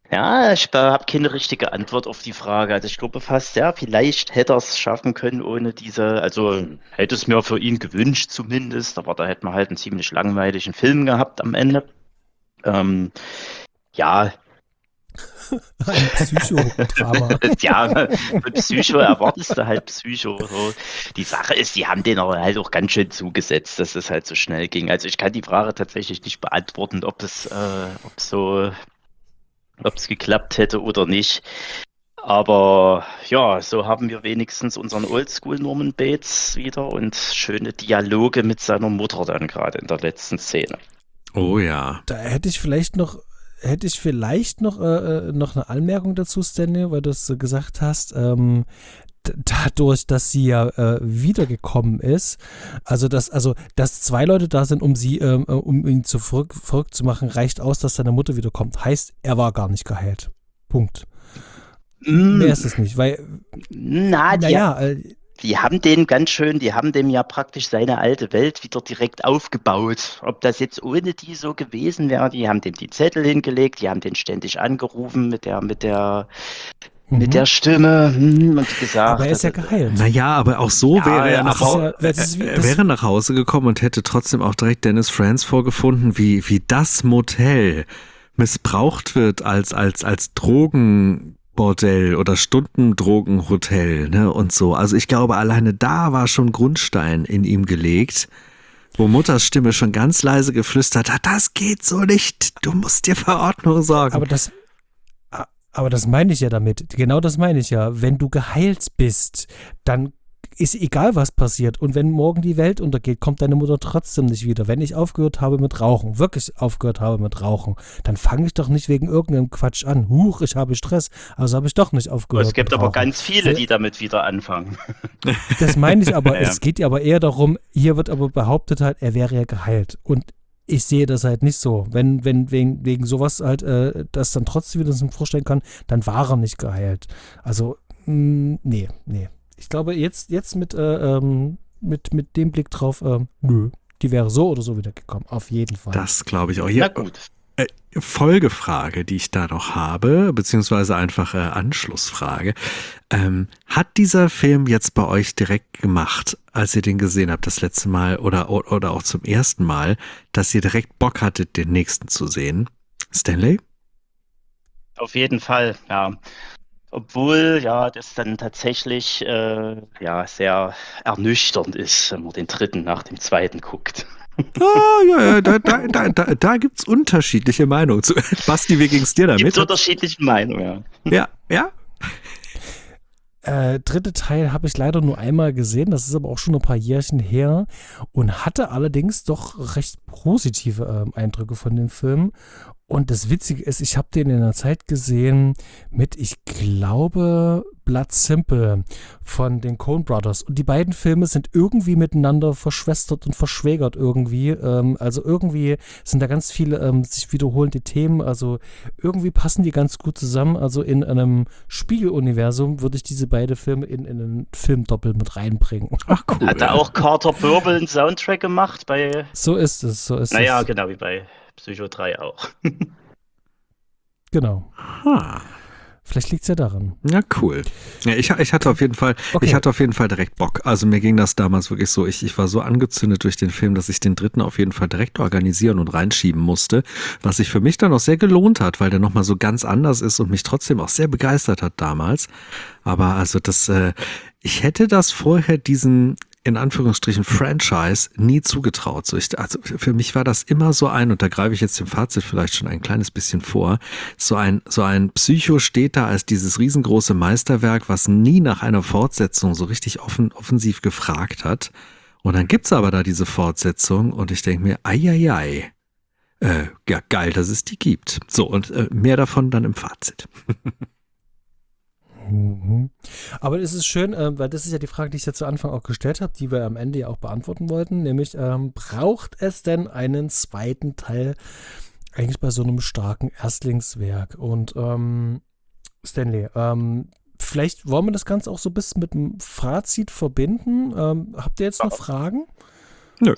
Ja, ich habe keine richtige Antwort auf die Frage. Also ich glaube fast, ja, vielleicht hätte er es schaffen können ohne diese, also hätte es mir für ihn gewünscht zumindest, aber da hätte man halt einen ziemlich langweiligen Film gehabt am Ende. Ähm, ja, Ein Psychodrama. ja, von Psycho erwartest du halt Psycho. So. Die Sache ist, die haben den aber halt auch ganz schön zugesetzt, dass es halt so schnell ging. Also ich kann die Frage tatsächlich nicht beantworten, ob es geklappt hätte oder nicht. Aber ja, so haben wir wenigstens unseren Oldschool Norman Bates wieder und schöne Dialoge mit seiner Mutter dann gerade in der letzten Szene. Oh ja. Da hätte ich vielleicht noch noch eine Anmerkung dazu, Stanley, weil du es so gesagt hast. Dadurch, dass sie ja wiedergekommen ist, dass zwei Leute da sind, um ihn verrückt zu machen, reicht aus, dass seine Mutter wiederkommt. Heißt, er war gar nicht geheilt. Punkt. Mehr ist es nicht, weil, Die haben die haben dem ja praktisch seine alte Welt wieder direkt aufgebaut. Ob das jetzt ohne die so gewesen wäre, die haben dem die Zettel hingelegt, die haben den ständig angerufen mit der Stimme und gesagt. Aber er ist ja geheilt. Naja, aber auch so wäre er wäre nach Hause gekommen und hätte trotzdem auch direkt Dennis Franz vorgefunden, wie das Motel missbraucht wird als Drogenbordell oder Stundendrogenhotel, ne, und so. Also ich glaube, alleine da war schon Grundstein in ihm gelegt, wo Mutters Stimme schon ganz leise geflüstert hat, das geht so nicht, du musst dir für Ordnung sorgen. Aber das meine ich ja damit. Genau das meine ich ja. Wenn du geheilt bist, dann ist egal, was passiert. Und wenn morgen die Welt untergeht, kommt deine Mutter trotzdem nicht wieder. Wenn ich aufgehört habe mit Rauchen, wirklich aufgehört habe mit Rauchen, dann fange ich doch nicht wegen irgendeinem Quatsch an. Huch, ich habe Stress. Also habe ich doch nicht aufgehört. Es gibt mit aber Rauchen. ganz viele, die damit wieder anfangen. Das meine ich aber. Ja. Es geht ja aber eher darum, hier wird aber behauptet halt, er wäre ja geheilt. Und ich sehe das halt nicht so. Wenn wegen sowas halt das dann trotzdem wieder so vorstellen kann, dann war er nicht geheilt. Also, nee. Ich glaube, jetzt mit dem Blick drauf, nö, die wäre so oder so wieder gekommen. Auf jeden Fall. Das glaube ich auch. Na Hier, gut. Folgefrage, die ich da noch habe, beziehungsweise einfach Anschlussfrage. Hat dieser Film jetzt bei euch direkt gemacht, als ihr den gesehen habt das letzte Mal oder auch zum ersten Mal, dass ihr direkt Bock hattet, den nächsten zu sehen? Stanley? Auf jeden Fall, ja. Obwohl, ja, das dann tatsächlich sehr ernüchternd ist, wenn man den dritten nach dem zweiten guckt. Ja, da gibt's unterschiedliche Meinungen. Basti, wie ging's dir damit? Gibt unterschiedliche Meinungen, ja. Ja. Dritte Teil habe ich leider nur einmal gesehen, das ist aber auch schon ein paar Jährchen her und hatte allerdings doch recht positive Eindrücke von dem Film. Und das Witzige ist, ich habe den in der Zeit gesehen mit, ich glaube, Blood Simple von den Coen Brothers. Und die beiden Filme sind irgendwie miteinander verschwestert und verschwägert irgendwie. Also irgendwie sind da ganz viele sich wiederholende Themen. Also irgendwie passen die ganz gut zusammen. Also in einem Spiegeluniversum würde ich diese beiden Filme in einen Filmdoppel mit reinbringen. Ach cool. Hat da auch Carter Burwell einen Soundtrack gemacht bei... So ist es. Naja, genau wie bei Psycho 3 auch. Genau. Vielleicht liegt es ja daran. Ja, cool. Ja, ich hatte auf jeden Fall, direkt Bock. Also mir ging das damals wirklich so, ich war so angezündet durch den Film, dass ich den dritten auf jeden Fall direkt organisieren und reinschieben musste, was sich für mich dann auch sehr gelohnt hat, weil der nochmal so ganz anders ist und mich trotzdem auch sehr begeistert hat damals. Aber also ich hätte das vorher diesen in Anführungsstrichen Franchise nie zugetraut. Also für mich war das immer so und da greife ich jetzt dem Fazit vielleicht schon ein kleines bisschen vor, so ein Psycho steht da als dieses riesengroße Meisterwerk, was nie nach einer Fortsetzung so richtig offensiv gefragt hat. Und dann gibt's aber da diese Fortsetzung und ich denke mir, ja, geil, dass es die gibt. So, und mehr davon dann im Fazit. Aber es ist schön, weil das ist ja die Frage, die ich ja zu Anfang auch gestellt habe, die wir am Ende ja auch beantworten wollten, nämlich braucht es denn einen zweiten Teil eigentlich bei so einem starken Erstlingswerk? Und Stanley, vielleicht wollen wir das Ganze auch so ein bisschen mit dem Fazit verbinden. Habt ihr jetzt noch Fragen? Nö.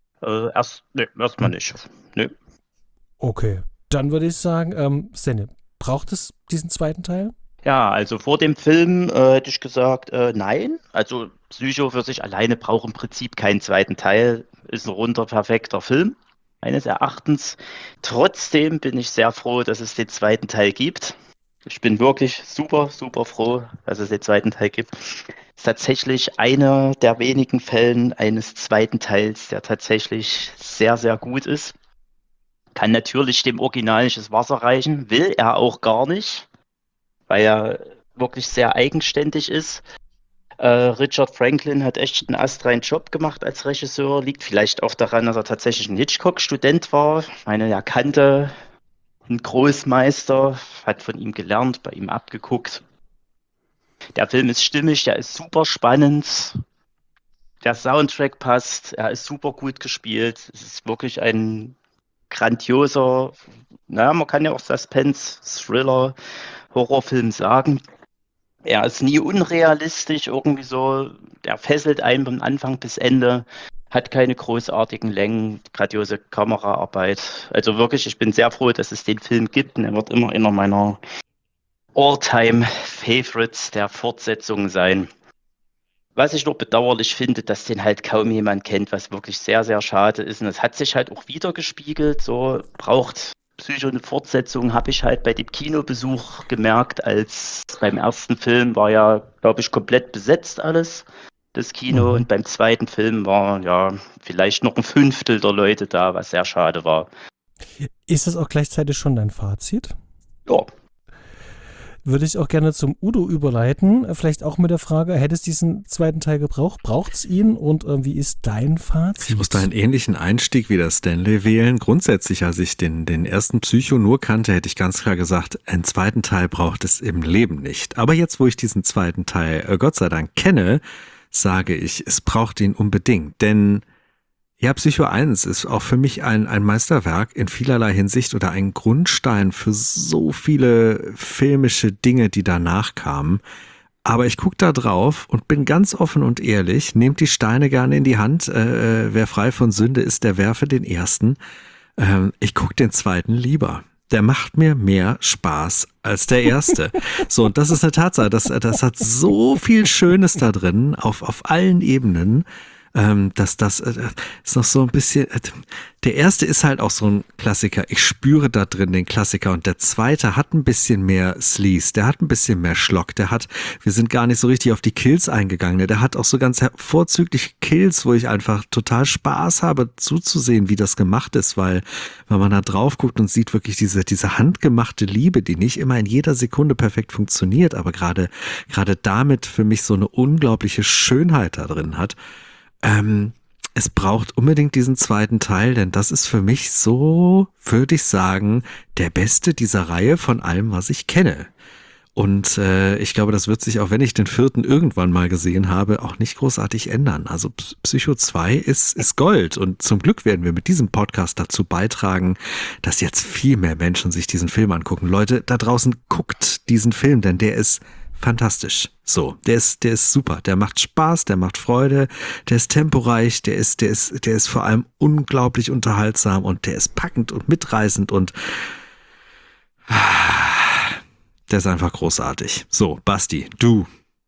Erstmal nicht. Nö. Okay, dann würde ich sagen, Stanley, Braucht es diesen zweiten Teil? Ja, also vor dem Film hätte ich gesagt, nein. Also Psycho für sich alleine braucht im Prinzip keinen zweiten Teil. Ist ein runder, perfekter Film, meines Erachtens. Trotzdem bin ich sehr froh, dass es den zweiten Teil gibt. Ich bin wirklich super, super froh, dass es den zweiten Teil gibt. Ist tatsächlich einer der wenigen Fällen eines zweiten Teils, der tatsächlich sehr, sehr gut ist. Kann natürlich dem Original nicht das Wasser reichen, will er auch gar nicht, weil er wirklich sehr eigenständig ist. Richard Franklin hat echt einen astreinen Job gemacht als Regisseur. Liegt vielleicht auch daran, dass er tatsächlich ein Hitchcock-Student war. Ich meine, er kannte einen Großmeister, hat von ihm gelernt, bei ihm abgeguckt. Der Film ist stimmig, der ist super spannend. Der Soundtrack passt, er ist super gut gespielt. Es ist wirklich ein grandioser, naja, man kann ja auch Suspense, Thriller, Horrorfilm sagen. Er ist nie unrealistisch, irgendwie so, der fesselt einen von Anfang bis Ende, hat keine großartigen Längen, grandiose Kameraarbeit. Also wirklich, ich bin sehr froh, dass es den Film gibt und er wird immer einer meiner All-Time-Favorites der Fortsetzung sein. Was ich noch bedauerlich finde, dass den halt kaum jemand kennt, was wirklich sehr, sehr schade ist. Und das hat sich halt auch wiedergespiegelt. So braucht Psycho eine Fortsetzung, habe ich halt bei dem Kinobesuch gemerkt, als beim ersten Film war ja, glaube ich, komplett besetzt alles, das Kino. Und beim zweiten Film war ja vielleicht noch ein Fünftel der Leute da, was sehr schade war. Ist das auch gleichzeitig schon dein Fazit? Ja. Würde ich auch gerne zum Udo überleiten. Vielleicht auch mit der Frage, hättest du diesen zweiten Teil gebraucht? Braucht es ihn? Und wie ist dein Fazit? Ich musste einen ähnlichen Einstieg wie der Stanley wählen. Grundsätzlich, als ich den ersten Psycho nur kannte, hätte ich ganz klar gesagt, einen zweiten Teil braucht es im Leben nicht. Aber jetzt, wo ich diesen zweiten Teil Gott sei Dank kenne, sage ich, es braucht ihn unbedingt. Denn ja, Psycho 1 ist auch für mich ein Meisterwerk in vielerlei Hinsicht oder ein Grundstein für so viele filmische Dinge, die danach kamen. Aber ich gucke da drauf und bin ganz offen und ehrlich, nehmt die Steine gerne in die Hand. Wer frei von Sünde ist, der werfe den ersten. Ich gucke den zweiten lieber. Der macht mir mehr Spaß als der erste. So, und das ist eine Tatsache. Das hat so viel Schönes da drin, auf allen Ebenen. Das ist noch so ein bisschen, der erste ist halt auch so ein Klassiker, ich spüre da drin den Klassiker, und der zweite hat ein bisschen mehr Sleaze, der hat ein bisschen mehr Schlock, wir sind gar nicht so richtig auf die Kills eingegangen, der hat auch so ganz vorzügliche Kills, wo ich einfach total Spaß habe zuzusehen, wie das gemacht ist, weil man da drauf guckt und sieht wirklich diese handgemachte Liebe, die nicht immer in jeder Sekunde perfekt funktioniert, aber gerade damit für mich so eine unglaubliche Schönheit da drin hat. Es braucht unbedingt diesen zweiten Teil, denn das ist für mich so, würde ich sagen, der beste dieser Reihe von allem, was ich kenne. Und ich glaube, das wird sich, auch wenn ich den vierten irgendwann mal gesehen habe, auch nicht großartig ändern. Also Psycho 2 ist Gold, und zum Glück werden wir mit diesem Podcast dazu beitragen, dass jetzt viel mehr Menschen sich diesen Film angucken. Leute, da draußen, guckt diesen Film, denn der ist fantastisch. So, der ist super. Der macht Spaß, der macht Freude, der ist temporeich, der ist vor allem unglaublich unterhaltsam, und der ist packend und mitreißend, und der ist einfach großartig. So, Basti, du.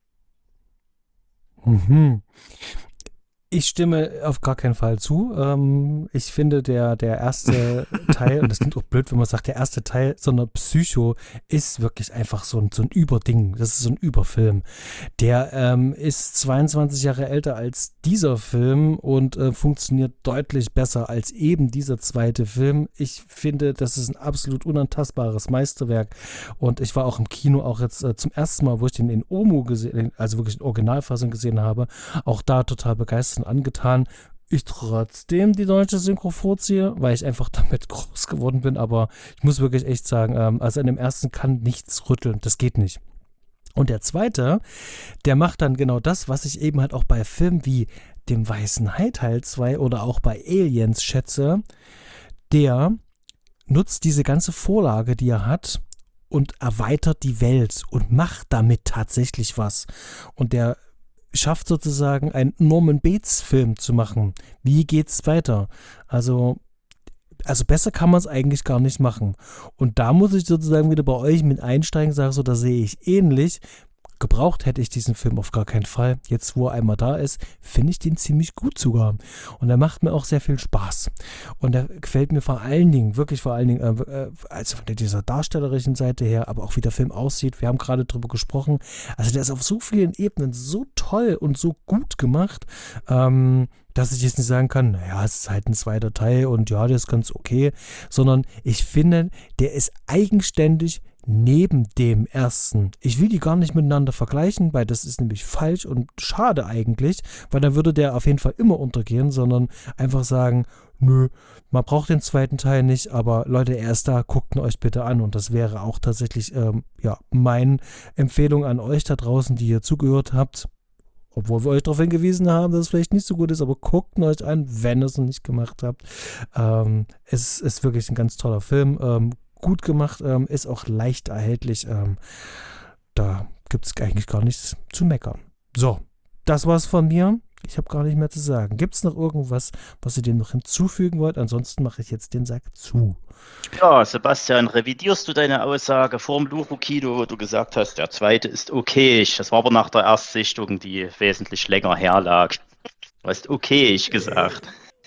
Ich stimme auf gar keinen Fall zu. Ich finde, der erste Teil, und das klingt auch blöd, wenn man sagt, der erste Teil, sondern Psycho ist wirklich einfach so ein Überding. Das ist so ein Überfilm. Der ist 22 Jahre älter als dieser Film und funktioniert deutlich besser als eben dieser zweite Film. Ich finde, das ist ein absolut unantastbares Meisterwerk. Und ich war auch im Kino, auch jetzt zum ersten Mal, wo ich den in OMU gesehen, also wirklich in Originalfassung gesehen habe, auch da total begeistert angetan. Ich trotzdem die deutsche Synchro vorziehe, weil ich einfach damit groß geworden bin, aber ich muss wirklich echt sagen, also in dem ersten kann nichts rütteln, das geht nicht. Und der zweite, der macht dann genau das, was ich eben halt auch bei Filmen wie dem Weißen Hai Teil 2 oder auch bei Aliens schätze. Der nutzt diese ganze Vorlage, die er hat, und erweitert die Welt und macht damit tatsächlich was. Und der schafft sozusagen einen Norman Bates-Film zu machen. Wie geht's weiter? Also Also besser kann man es eigentlich gar nicht machen. Und da muss ich sozusagen wieder bei euch mit einsteigen, sage so, da sehe ich ähnlich. Gebraucht hätte ich diesen Film auf gar keinen Fall. Jetzt, wo er einmal da ist, finde ich den ziemlich gut sogar. Und er macht mir auch sehr viel Spaß. Und er gefällt mir vor allen Dingen, wirklich vor allen Dingen, also von dieser darstellerischen Seite her, aber auch wie der Film aussieht. Wir haben gerade drüber gesprochen. Also der ist auf so vielen Ebenen so toll und so gut gemacht, dass ich jetzt nicht sagen kann, naja, es ist halt ein zweiter Teil und ja, der ist ganz okay. Sondern ich finde, der ist eigenständig neben dem ersten. Ich will die gar nicht miteinander vergleichen, weil das ist nämlich falsch und schade eigentlich, weil dann würde der auf jeden Fall immer untergehen, sondern einfach sagen, nö, man braucht den zweiten Teil nicht, aber Leute, er ist da, guckt ihn euch bitte an und das wäre auch tatsächlich, meine Empfehlung an euch da draußen, die ihr zugehört habt, obwohl wir euch darauf hingewiesen haben, dass es vielleicht nicht so gut ist, aber guckt ihn euch an, wenn ihr es noch nicht gemacht habt. Es ist wirklich ein ganz toller Film, gut gemacht, ist auch leicht erhältlich. Da gibt es eigentlich gar nichts zu meckern. So, das war's von mir. Ich habe gar nicht mehr zu sagen. Gibt es noch irgendwas, was ihr dem noch hinzufügen wollt? Ansonsten mache ich jetzt den Sack zu. Ja, Sebastian, revidierst du deine Aussage vorm Lucho-Kino, wo du gesagt hast, der zweite ist okay. Das war aber nach der Erstsichtung, die wesentlich länger herlag. Du hast okay gesagt.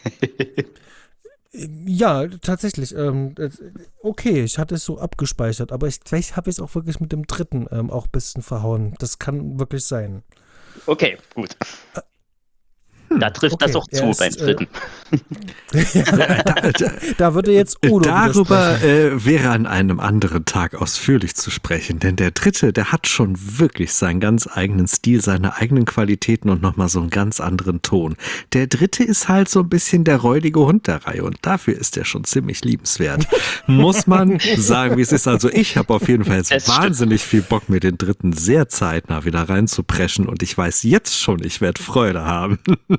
Ja, tatsächlich. Okay, ich hatte es so abgespeichert, aber vielleicht habe ich es auch wirklich mit dem dritten auch ein bisschen verhauen. Das kann wirklich sein. Okay, gut. Da trifft okay, das auch zu beim dritten. Da würde jetzt Udo darüber wäre an einem anderen Tag ausführlich zu sprechen, denn der dritte, der hat schon wirklich seinen ganz eigenen Stil, seine eigenen Qualitäten und nochmal so einen ganz anderen Ton. Der dritte ist halt so ein bisschen der räudige Hund der Reihe und dafür ist er schon ziemlich liebenswert. Muss man sagen, wie es ist. Also ich habe auf jeden Fall jetzt wahnsinnig viel Bock, mir den dritten sehr zeitnah wieder reinzupreschen und ich weiß jetzt schon, ich werde Freude haben.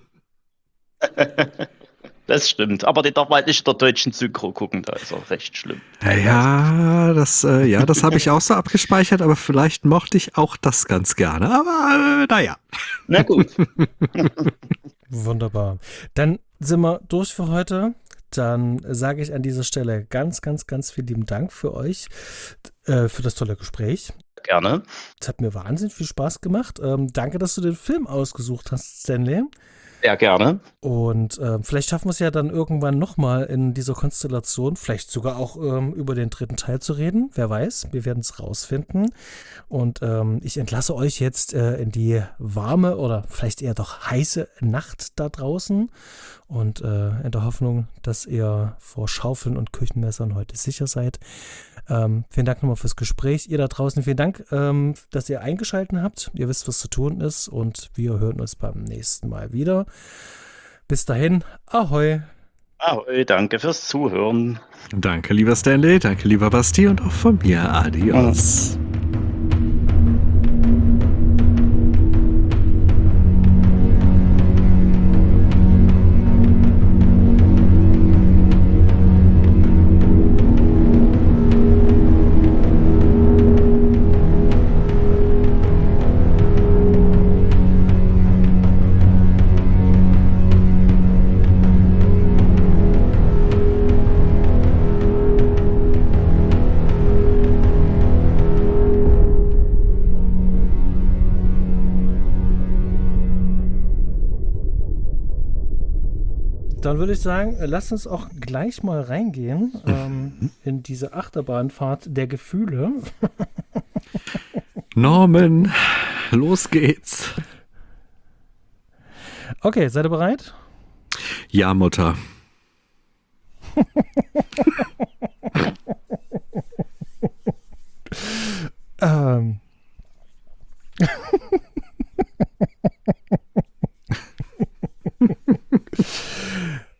Das stimmt, aber den darf man halt nicht in der deutschen Synchro gucken, da ist auch recht schlimm. Ja, das habe ich auch so abgespeichert, aber vielleicht mochte ich auch das ganz gerne, aber naja. Na gut. Wunderbar. Dann sind wir durch für heute. Dann sage ich an dieser Stelle ganz, ganz, ganz vielen lieben Dank für euch, für das tolle Gespräch. Gerne. Es hat mir wahnsinnig viel Spaß gemacht. Danke, dass du den Film ausgesucht hast, Stanley. Ja, gerne. Und vielleicht schaffen wir es ja dann irgendwann nochmal in dieser Konstellation, vielleicht sogar auch über den dritten Teil zu reden. Wer weiß, wir werden es rausfinden. Und ich entlasse euch jetzt in die warme oder vielleicht eher doch heiße Nacht da draußen. Und in der Hoffnung, dass ihr vor Schaufeln und Küchenmessern heute sicher seid. Vielen Dank nochmal fürs Gespräch. Ihr da draußen, vielen Dank, dass ihr eingeschaltet habt. Ihr wisst, was zu tun ist und wir hören uns beim nächsten Mal wieder. Bis dahin, ahoi. Ahoi, danke fürs Zuhören. Danke, lieber Stanley, danke, lieber Basti und auch von mir adios. Dann würde ich sagen, lasst uns auch gleich mal reingehen in diese Achterbahnfahrt der Gefühle. Norman, los geht's. Okay, seid ihr bereit? Ja, Mutter.